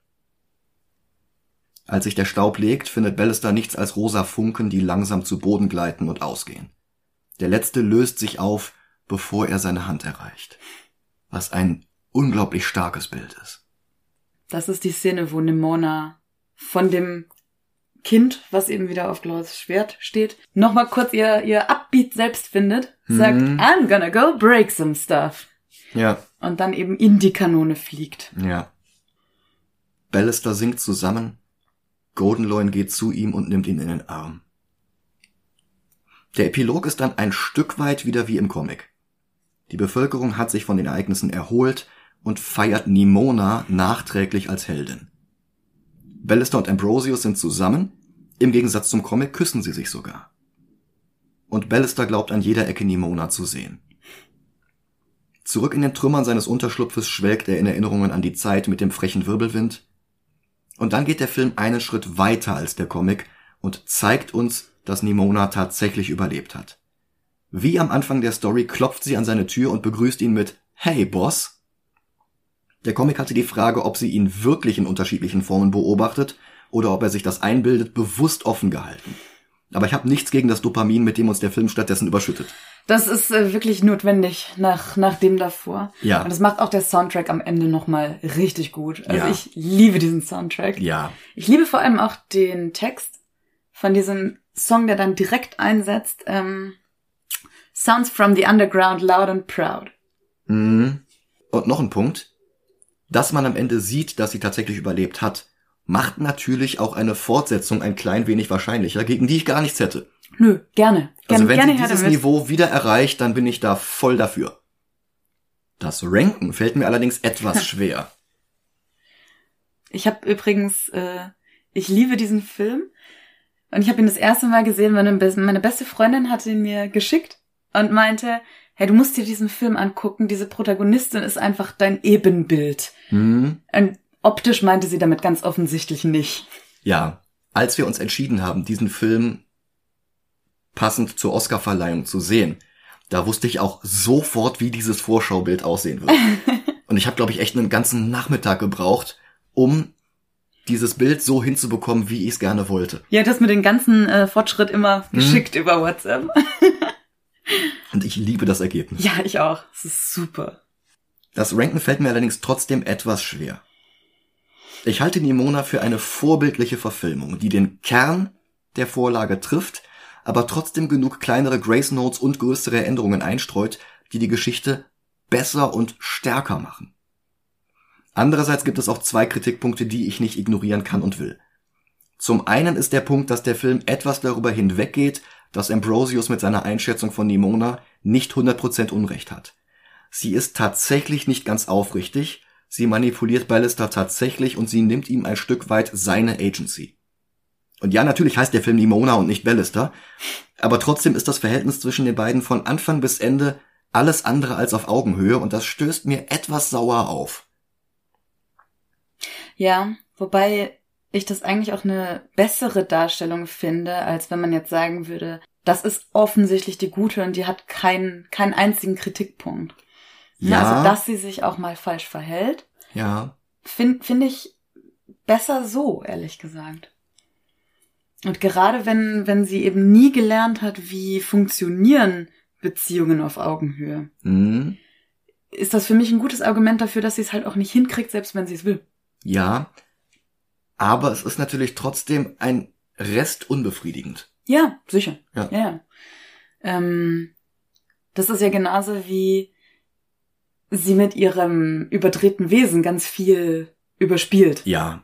[SPEAKER 1] Als sich der Staub legt, findet Ballister nichts als rosa Funken, die langsam zu Boden gleiten und ausgehen. Der letzte löst sich auf, bevor er seine Hand erreicht. Was ein unglaublich starkes Bild ist.
[SPEAKER 2] Das ist die Szene, wo Nimona von dem Kind, was eben wieder auf Gloreths Schwert steht, nochmal kurz ihr Upbeat selbst findet, sagt, I'm gonna go break some stuff.
[SPEAKER 1] Ja.
[SPEAKER 2] Und dann eben in die Kanone fliegt.
[SPEAKER 1] Ja. Ballister sinkt zusammen, Goldenloin geht zu ihm und nimmt ihn in den Arm. Der Epilog ist dann ein Stück weit wieder wie im Comic. Die Bevölkerung hat sich von den Ereignissen erholt und feiert Nimona nachträglich als Heldin. Ballister und Ambrosius sind zusammen, im Gegensatz zum Comic küssen sie sich sogar. Und Ballister glaubt an jeder Ecke Nimona zu sehen. Zurück in den Trümmern seines Unterschlupfes schwelgt er in Erinnerungen an die Zeit mit dem frechen Wirbelwind. Und dann geht der Film einen Schritt weiter als der Comic und zeigt uns, dass Nimona tatsächlich überlebt hat. Wie am Anfang der Story klopft sie an seine Tür und begrüßt ihn mit »Hey, Boss!« Der Comic hatte die Frage, ob sie ihn wirklich in unterschiedlichen Formen beobachtet oder ob er sich das einbildet, bewusst offen gehalten. Aber ich habe nichts gegen das Dopamin, mit dem uns der Film stattdessen überschüttet.
[SPEAKER 2] Das ist wirklich notwendig nach dem davor.
[SPEAKER 1] Ja.
[SPEAKER 2] Und das macht auch der Soundtrack am Ende nochmal richtig gut. Also
[SPEAKER 1] ja.
[SPEAKER 2] Ich liebe diesen Soundtrack.
[SPEAKER 1] Ja.
[SPEAKER 2] Ich liebe vor allem auch den Text von diesem Song, der dann direkt einsetzt. Sounds from the underground, loud and proud.
[SPEAKER 1] Und noch ein Punkt. Dass man am Ende sieht, dass sie tatsächlich überlebt hat, macht natürlich auch eine Fortsetzung ein klein wenig wahrscheinlicher, gegen die ich gar nichts hätte.
[SPEAKER 2] Nö, gerne.
[SPEAKER 1] Also wenn
[SPEAKER 2] gerne
[SPEAKER 1] sie dieses Niveau wieder erreicht, dann bin ich da voll dafür. Das Ranken fällt mir allerdings etwas schwer.
[SPEAKER 2] Ich habe übrigens, ich liebe diesen Film und ich habe ihn das erste Mal gesehen, meine beste Freundin hatte ihn mir geschickt und meinte, hey, du musst dir diesen Film angucken, diese Protagonistin ist einfach dein Ebenbild. Und optisch meinte sie damit ganz offensichtlich nicht.
[SPEAKER 1] Ja, als wir uns entschieden haben, diesen Film passend zur Oscarverleihung zu sehen, da wusste ich auch sofort, wie dieses Vorschaubild aussehen wird. Und ich habe, glaube ich, echt einen ganzen Nachmittag gebraucht, um dieses Bild so hinzubekommen, wie ich es gerne wollte.
[SPEAKER 2] Ja, das mit dem ganzen Fortschritt immer geschickt über WhatsApp.
[SPEAKER 1] Und ich liebe das Ergebnis.
[SPEAKER 2] Ja, ich auch. Es ist super.
[SPEAKER 1] Das Ranken fällt mir allerdings trotzdem etwas schwer. Ich halte Nimona für eine vorbildliche Verfilmung, die den Kern der Vorlage trifft, aber trotzdem genug kleinere Grace Notes und größere Änderungen einstreut, die die Geschichte besser und stärker machen. Andererseits gibt es auch 2 Kritikpunkte, die ich nicht ignorieren kann und will. Zum einen ist der Punkt, dass der Film etwas darüber hinweggeht, dass Ambrosius mit seiner Einschätzung von Nimona nicht 100% Unrecht hat. Sie ist tatsächlich nicht ganz aufrichtig, sie manipuliert Ballister tatsächlich und sie nimmt ihm ein Stück weit seine Agency. Und ja, natürlich heißt der Film Nimona und nicht Ballister, aber trotzdem ist das Verhältnis zwischen den beiden von Anfang bis Ende alles andere als auf Augenhöhe und das stößt mir etwas sauer auf.
[SPEAKER 2] Ja, wobei ich das eigentlich auch eine bessere Darstellung finde, als wenn man jetzt sagen würde, das ist offensichtlich die Gute und die hat keinen einzigen Kritikpunkt. Ja. Also, dass sie sich auch mal falsch verhält,
[SPEAKER 1] ja,
[SPEAKER 2] finde ich besser so, ehrlich gesagt. Und gerade wenn sie eben nie gelernt hat, wie funktionieren Beziehungen auf Augenhöhe, ist das für mich ein gutes Argument dafür, dass sie es halt auch nicht hinkriegt, selbst wenn sie es will.
[SPEAKER 1] Ja, aber es ist natürlich trotzdem ein Rest unbefriedigend.
[SPEAKER 2] Ja, sicher.
[SPEAKER 1] Ja.
[SPEAKER 2] Das ist ja genauso wie sie mit ihrem überdrehten Wesen ganz viel überspielt.
[SPEAKER 1] Ja.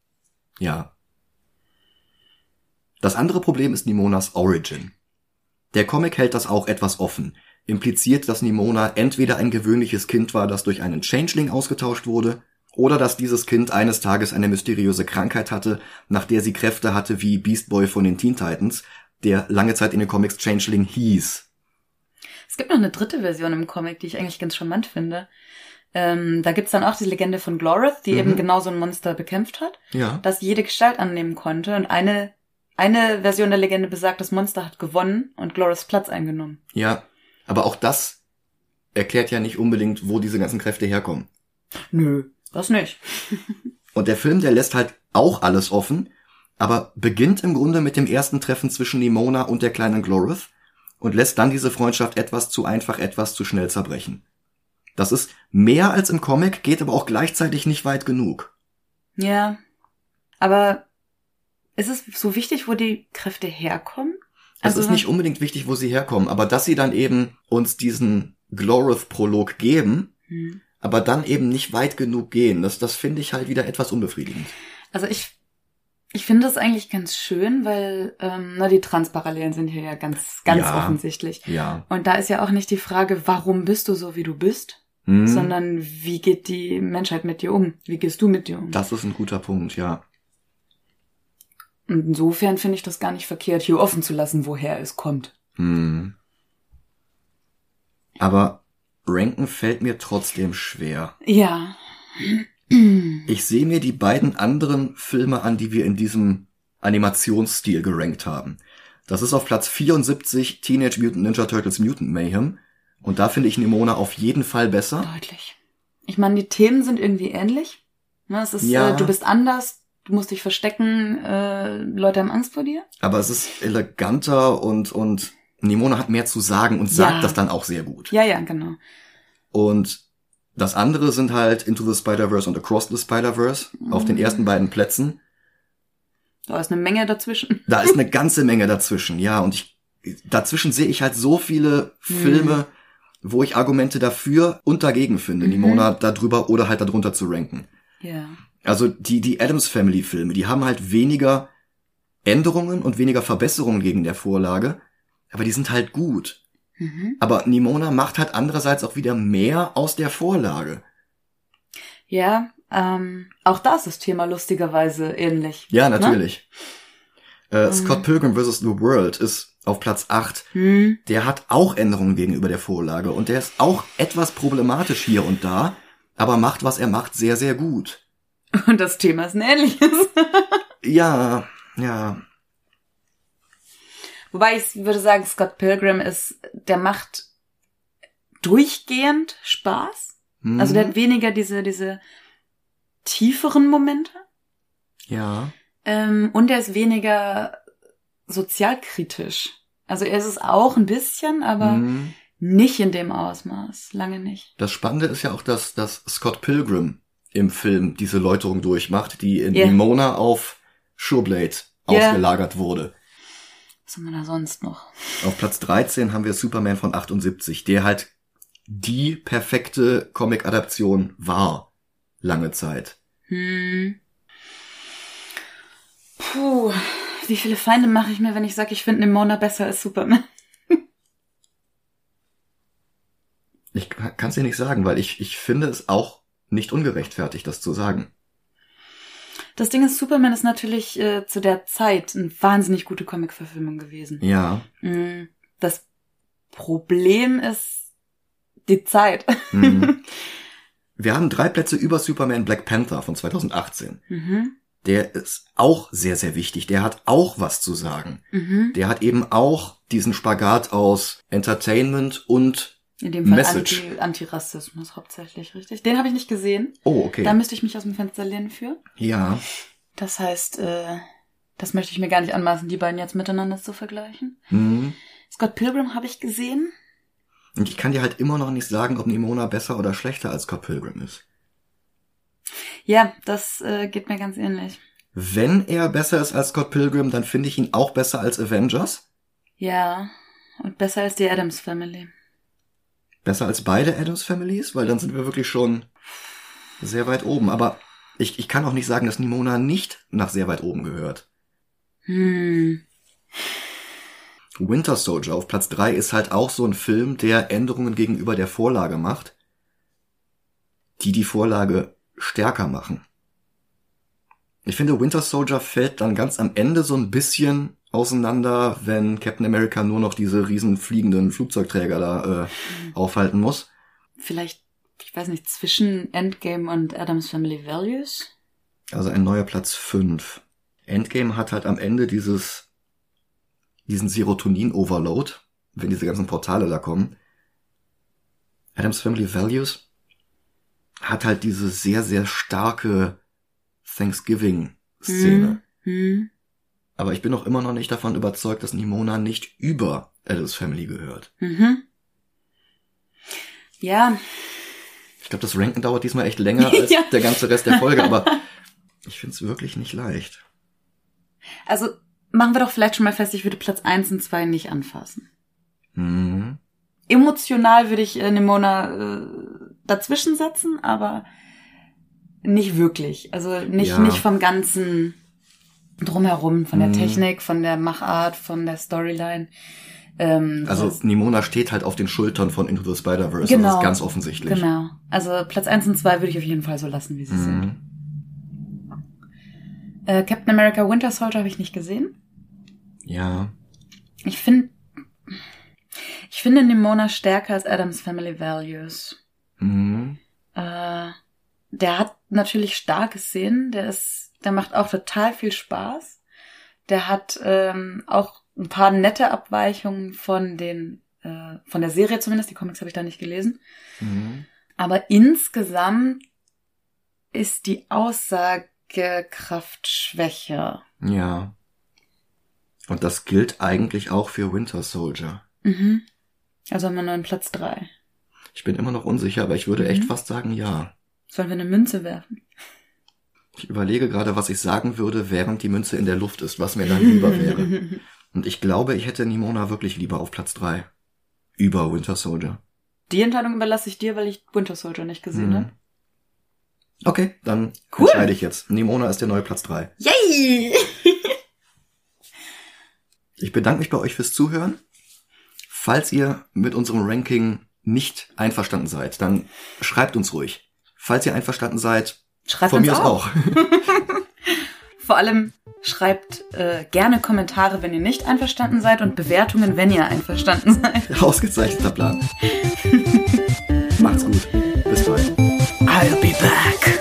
[SPEAKER 1] Das andere Problem ist Nimonas Origin. Der Comic hält das auch etwas offen, impliziert, dass Nimona entweder ein gewöhnliches Kind war, das durch einen Changeling ausgetauscht wurde, oder dass dieses Kind eines Tages eine mysteriöse Krankheit hatte, nach der sie Kräfte hatte wie Beast Boy von den Teen Titans, der lange Zeit in den Comics Changeling hieß.
[SPEAKER 2] Es gibt noch eine 3. Version im Comic, die ich eigentlich ganz charmant finde. Da gibt's dann auch die Legende von Glorith, die eben genau so ein Monster bekämpft hat, das jede Gestalt annehmen konnte. Und eine Version der Legende besagt, das Monster hat gewonnen und Gloriths Platz eingenommen.
[SPEAKER 1] Ja, aber auch das erklärt ja nicht unbedingt, wo diese ganzen Kräfte herkommen.
[SPEAKER 2] Nö, das nicht.
[SPEAKER 1] Und der Film, der lässt halt auch alles offen, aber beginnt im Grunde mit dem ersten Treffen zwischen Nimona und der kleinen Glorith und lässt dann diese Freundschaft etwas zu einfach, etwas zu schnell zerbrechen. Das ist mehr als im Comic, geht aber auch gleichzeitig nicht weit genug.
[SPEAKER 2] Ja, aber ist es so wichtig, wo die Kräfte herkommen?
[SPEAKER 1] Es ist nicht unbedingt wichtig, wo sie herkommen, aber dass sie dann eben uns diesen Glorith-Prolog geben, aber dann eben nicht weit genug gehen, das finde ich halt wieder etwas unbefriedigend.
[SPEAKER 2] Also ich finde das eigentlich ganz schön, weil die Transparallelen sind hier ja ganz offensichtlich.
[SPEAKER 1] Ja.
[SPEAKER 2] Und da ist ja auch nicht die Frage, warum bist du so, wie du bist, sondern wie geht die Menschheit mit dir um? Wie gehst du mit dir um?
[SPEAKER 1] Das ist ein guter Punkt, ja.
[SPEAKER 2] Und insofern finde ich das gar nicht verkehrt, hier offen zu lassen, woher es kommt.
[SPEAKER 1] Aber ranken fällt mir trotzdem schwer.
[SPEAKER 2] Ja.
[SPEAKER 1] Ich sehe mir die beiden anderen Filme an, die wir in diesem Animationsstil gerankt haben. Das ist auf Platz 74 Teenage Mutant Ninja Turtles Mutant Mayhem. Und da finde ich Nimona auf jeden Fall besser.
[SPEAKER 2] Deutlich. Ich meine, die Themen sind irgendwie ähnlich. Es ist, du bist anders, du musst dich verstecken, Leute haben Angst vor dir.
[SPEAKER 1] Aber es ist eleganter und Nimona hat mehr zu sagen und sagt das dann auch sehr gut.
[SPEAKER 2] Ja, genau.
[SPEAKER 1] Und das andere sind halt Into the Spider-Verse und Across the Spider-Verse auf den ersten beiden Plätzen.
[SPEAKER 2] Da ist eine Menge dazwischen.
[SPEAKER 1] Da ist eine ganze Menge dazwischen, ja. Und dazwischen sehe ich halt so viele Filme, wo ich Argumente dafür und dagegen finde, Nimona da drüber oder halt darunter zu ranken.
[SPEAKER 2] Ja.
[SPEAKER 1] Also die Addams Family Filme, die haben halt weniger Änderungen und weniger Verbesserungen gegen der Vorlage, aber die sind halt gut. Aber Nimona macht halt andererseits auch wieder mehr aus der Vorlage.
[SPEAKER 2] Ja, auch da ist das Thema lustigerweise ähnlich.
[SPEAKER 1] Ja, natürlich. Scott Pilgrim vs. The World ist auf Platz 8. Der hat auch Änderungen gegenüber der Vorlage und der ist auch etwas problematisch hier und da, aber macht, was er macht, sehr, sehr gut.
[SPEAKER 2] Und das Thema ist ein ähnliches.
[SPEAKER 1] Ja.
[SPEAKER 2] Wobei ich würde sagen, Scott Pilgrim der macht durchgehend Spaß. Also der hat weniger diese tieferen Momente.
[SPEAKER 1] Ja.
[SPEAKER 2] Und er ist weniger sozialkritisch. Also er ist es auch ein bisschen, aber nicht in dem Ausmaß. Lange nicht.
[SPEAKER 1] Das Spannende ist ja auch, dass Scott Pilgrim im Film diese Läuterung durchmacht, die in Nimona auf Sureblade ausgelagert wurde.
[SPEAKER 2] Was haben wir da sonst noch?
[SPEAKER 1] Auf Platz 13 haben wir Superman von 78, der halt die perfekte Comic-Adaption war. Lange Zeit.
[SPEAKER 2] Puh, wie viele Feinde mache ich mir, wenn ich sage, ich finde Nimona besser als Superman?
[SPEAKER 1] Ich kann es dir nicht sagen, weil ich finde es auch nicht ungerechtfertigt, das zu sagen.
[SPEAKER 2] Das Ding ist, Superman ist natürlich zu der Zeit eine wahnsinnig gute Comic-Verfilmung gewesen.
[SPEAKER 1] Ja.
[SPEAKER 2] Das Problem ist die Zeit.
[SPEAKER 1] Wir haben 3 Plätze über Superman Black Panther von 2018. Der ist auch sehr, sehr wichtig. Der hat auch was zu sagen. Der hat eben auch diesen Spagat aus Entertainment und
[SPEAKER 2] in dem Fall
[SPEAKER 1] Message.
[SPEAKER 2] Antirassismus hauptsächlich, richtig? Den habe ich nicht gesehen.
[SPEAKER 1] Oh, okay.
[SPEAKER 2] Da müsste ich mich aus dem Fenster lehnen für.
[SPEAKER 1] Ja.
[SPEAKER 2] Das heißt, das möchte ich mir gar nicht anmaßen, die beiden jetzt miteinander zu vergleichen. Scott Pilgrim habe ich gesehen.
[SPEAKER 1] Und ich kann dir halt immer noch nicht sagen, ob Nimona besser oder schlechter als Scott Pilgrim ist.
[SPEAKER 2] Ja, das geht mir ganz ähnlich.
[SPEAKER 1] Wenn er besser ist als Scott Pilgrim, dann finde ich ihn auch besser als Avengers.
[SPEAKER 2] Ja, und besser als die Addams Family.
[SPEAKER 1] Besser als beide Addams Families, weil dann sind wir wirklich schon sehr weit oben. Aber ich kann auch nicht sagen, dass Nimona nicht nach sehr weit oben gehört. Winter Soldier auf Platz 3 ist halt auch so ein Film, der Änderungen gegenüber der Vorlage macht, die Vorlage stärker machen. Ich finde, Winter Soldier fällt dann ganz am Ende so ein bisschen auseinander, wenn Captain America nur noch diese riesen fliegenden Flugzeugträger da aufhalten muss.
[SPEAKER 2] Vielleicht, ich weiß nicht, zwischen Endgame und Addams Family Values?
[SPEAKER 1] Also ein neuer Platz 5. Endgame hat halt am Ende diesen Serotonin-Overload, wenn diese ganzen Portale da kommen. Addams Family Values hat halt diese sehr, sehr starke Thanksgiving-Szene. Aber ich bin auch immer noch nicht davon überzeugt, dass Nimona nicht über Addams Family gehört.
[SPEAKER 2] Ja.
[SPEAKER 1] Ich glaube, das Ranken dauert diesmal echt länger als der ganze Rest der Folge, aber ich finde es wirklich nicht leicht.
[SPEAKER 2] Also machen wir doch vielleicht schon mal fest, ich würde Platz 1 und 2 nicht anfassen. Emotional würde ich Nimona dazwischen setzen, aber nicht wirklich. Also nicht vom ganzen Drumherum, von der Technik, von der Machart, von der Storyline.
[SPEAKER 1] Also Nimona steht halt auf den Schultern von Into the Spider-Verse, genau. Das ist ganz offensichtlich.
[SPEAKER 2] Genau. Also Platz 1 und 2 würde ich auf jeden Fall so lassen, wie sie sind. Captain America Winter Soldier habe ich nicht gesehen.
[SPEAKER 1] Ja.
[SPEAKER 2] Ich finde Nimona stärker als Addams Family Values. Der hat natürlich starke Szenen, der macht auch total viel Spaß. Der hat auch ein paar nette Abweichungen von der Serie zumindest, die Comics habe ich da nicht gelesen. Aber insgesamt ist die Aussagekraft schwächer.
[SPEAKER 1] Ja. Und das gilt eigentlich auch für Winter Soldier.
[SPEAKER 2] Also haben wir nur einen Platz 3.
[SPEAKER 1] Ich bin immer noch unsicher, aber ich würde echt fast sagen, ja.
[SPEAKER 2] Sollen wir eine Münze werfen?
[SPEAKER 1] Ich überlege gerade, was ich sagen würde, während die Münze in der Luft ist, was mir dann lieber wäre. Und ich glaube, ich hätte Nimona wirklich lieber auf Platz 3. Über Winter Soldier.
[SPEAKER 2] Die Entscheidung überlasse ich dir, weil ich Winter Soldier nicht gesehen habe.
[SPEAKER 1] Okay, dann entscheide ich jetzt. Nimona ist der neue Platz 3.
[SPEAKER 2] Yay!
[SPEAKER 1] Ich bedanke mich bei euch fürs Zuhören. Falls ihr mit unserem Ranking nicht einverstanden seid, dann schreibt uns ruhig. Falls ihr einverstanden seid,
[SPEAKER 2] schreibt
[SPEAKER 1] von
[SPEAKER 2] uns
[SPEAKER 1] mir aus auch.
[SPEAKER 2] Vor allem Schreibt gerne Kommentare, wenn ihr nicht einverstanden seid und Bewertungen, wenn ihr einverstanden seid.
[SPEAKER 1] Ausgezeichneter Plan. Macht's gut. Bis bald.
[SPEAKER 2] I'll be back.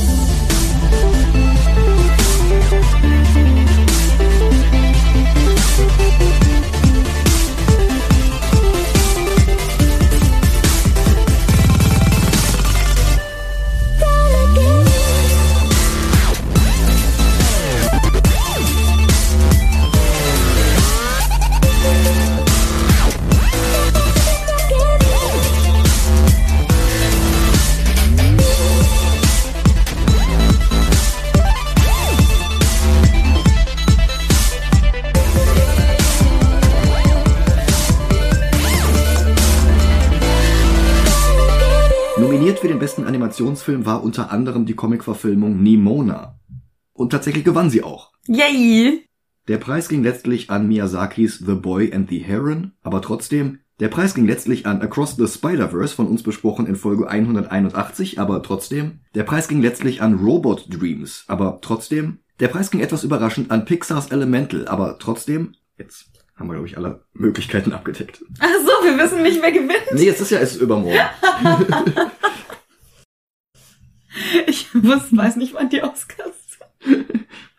[SPEAKER 1] Für den besten Animationsfilm war unter anderem die Comicverfilmung Nimona. Und tatsächlich gewann sie auch.
[SPEAKER 2] Yay!
[SPEAKER 1] Der Preis ging letztlich an Miyazakis The Boy and the Heron, aber trotzdem, der Preis ging letztlich an Across the Spider-Verse, von uns besprochen in Folge 181, aber trotzdem, der Preis ging letztlich an Robot Dreams, aber trotzdem, der Preis ging etwas überraschend an Pixars Elemental, aber trotzdem, jetzt haben wir, glaube ich, alle Möglichkeiten abgedeckt.
[SPEAKER 2] Ach so, wir wissen nicht, wer gewinnt.
[SPEAKER 1] Nee, es ist übermorgen.
[SPEAKER 2] Ich weiß nicht, wann die Oscars sind.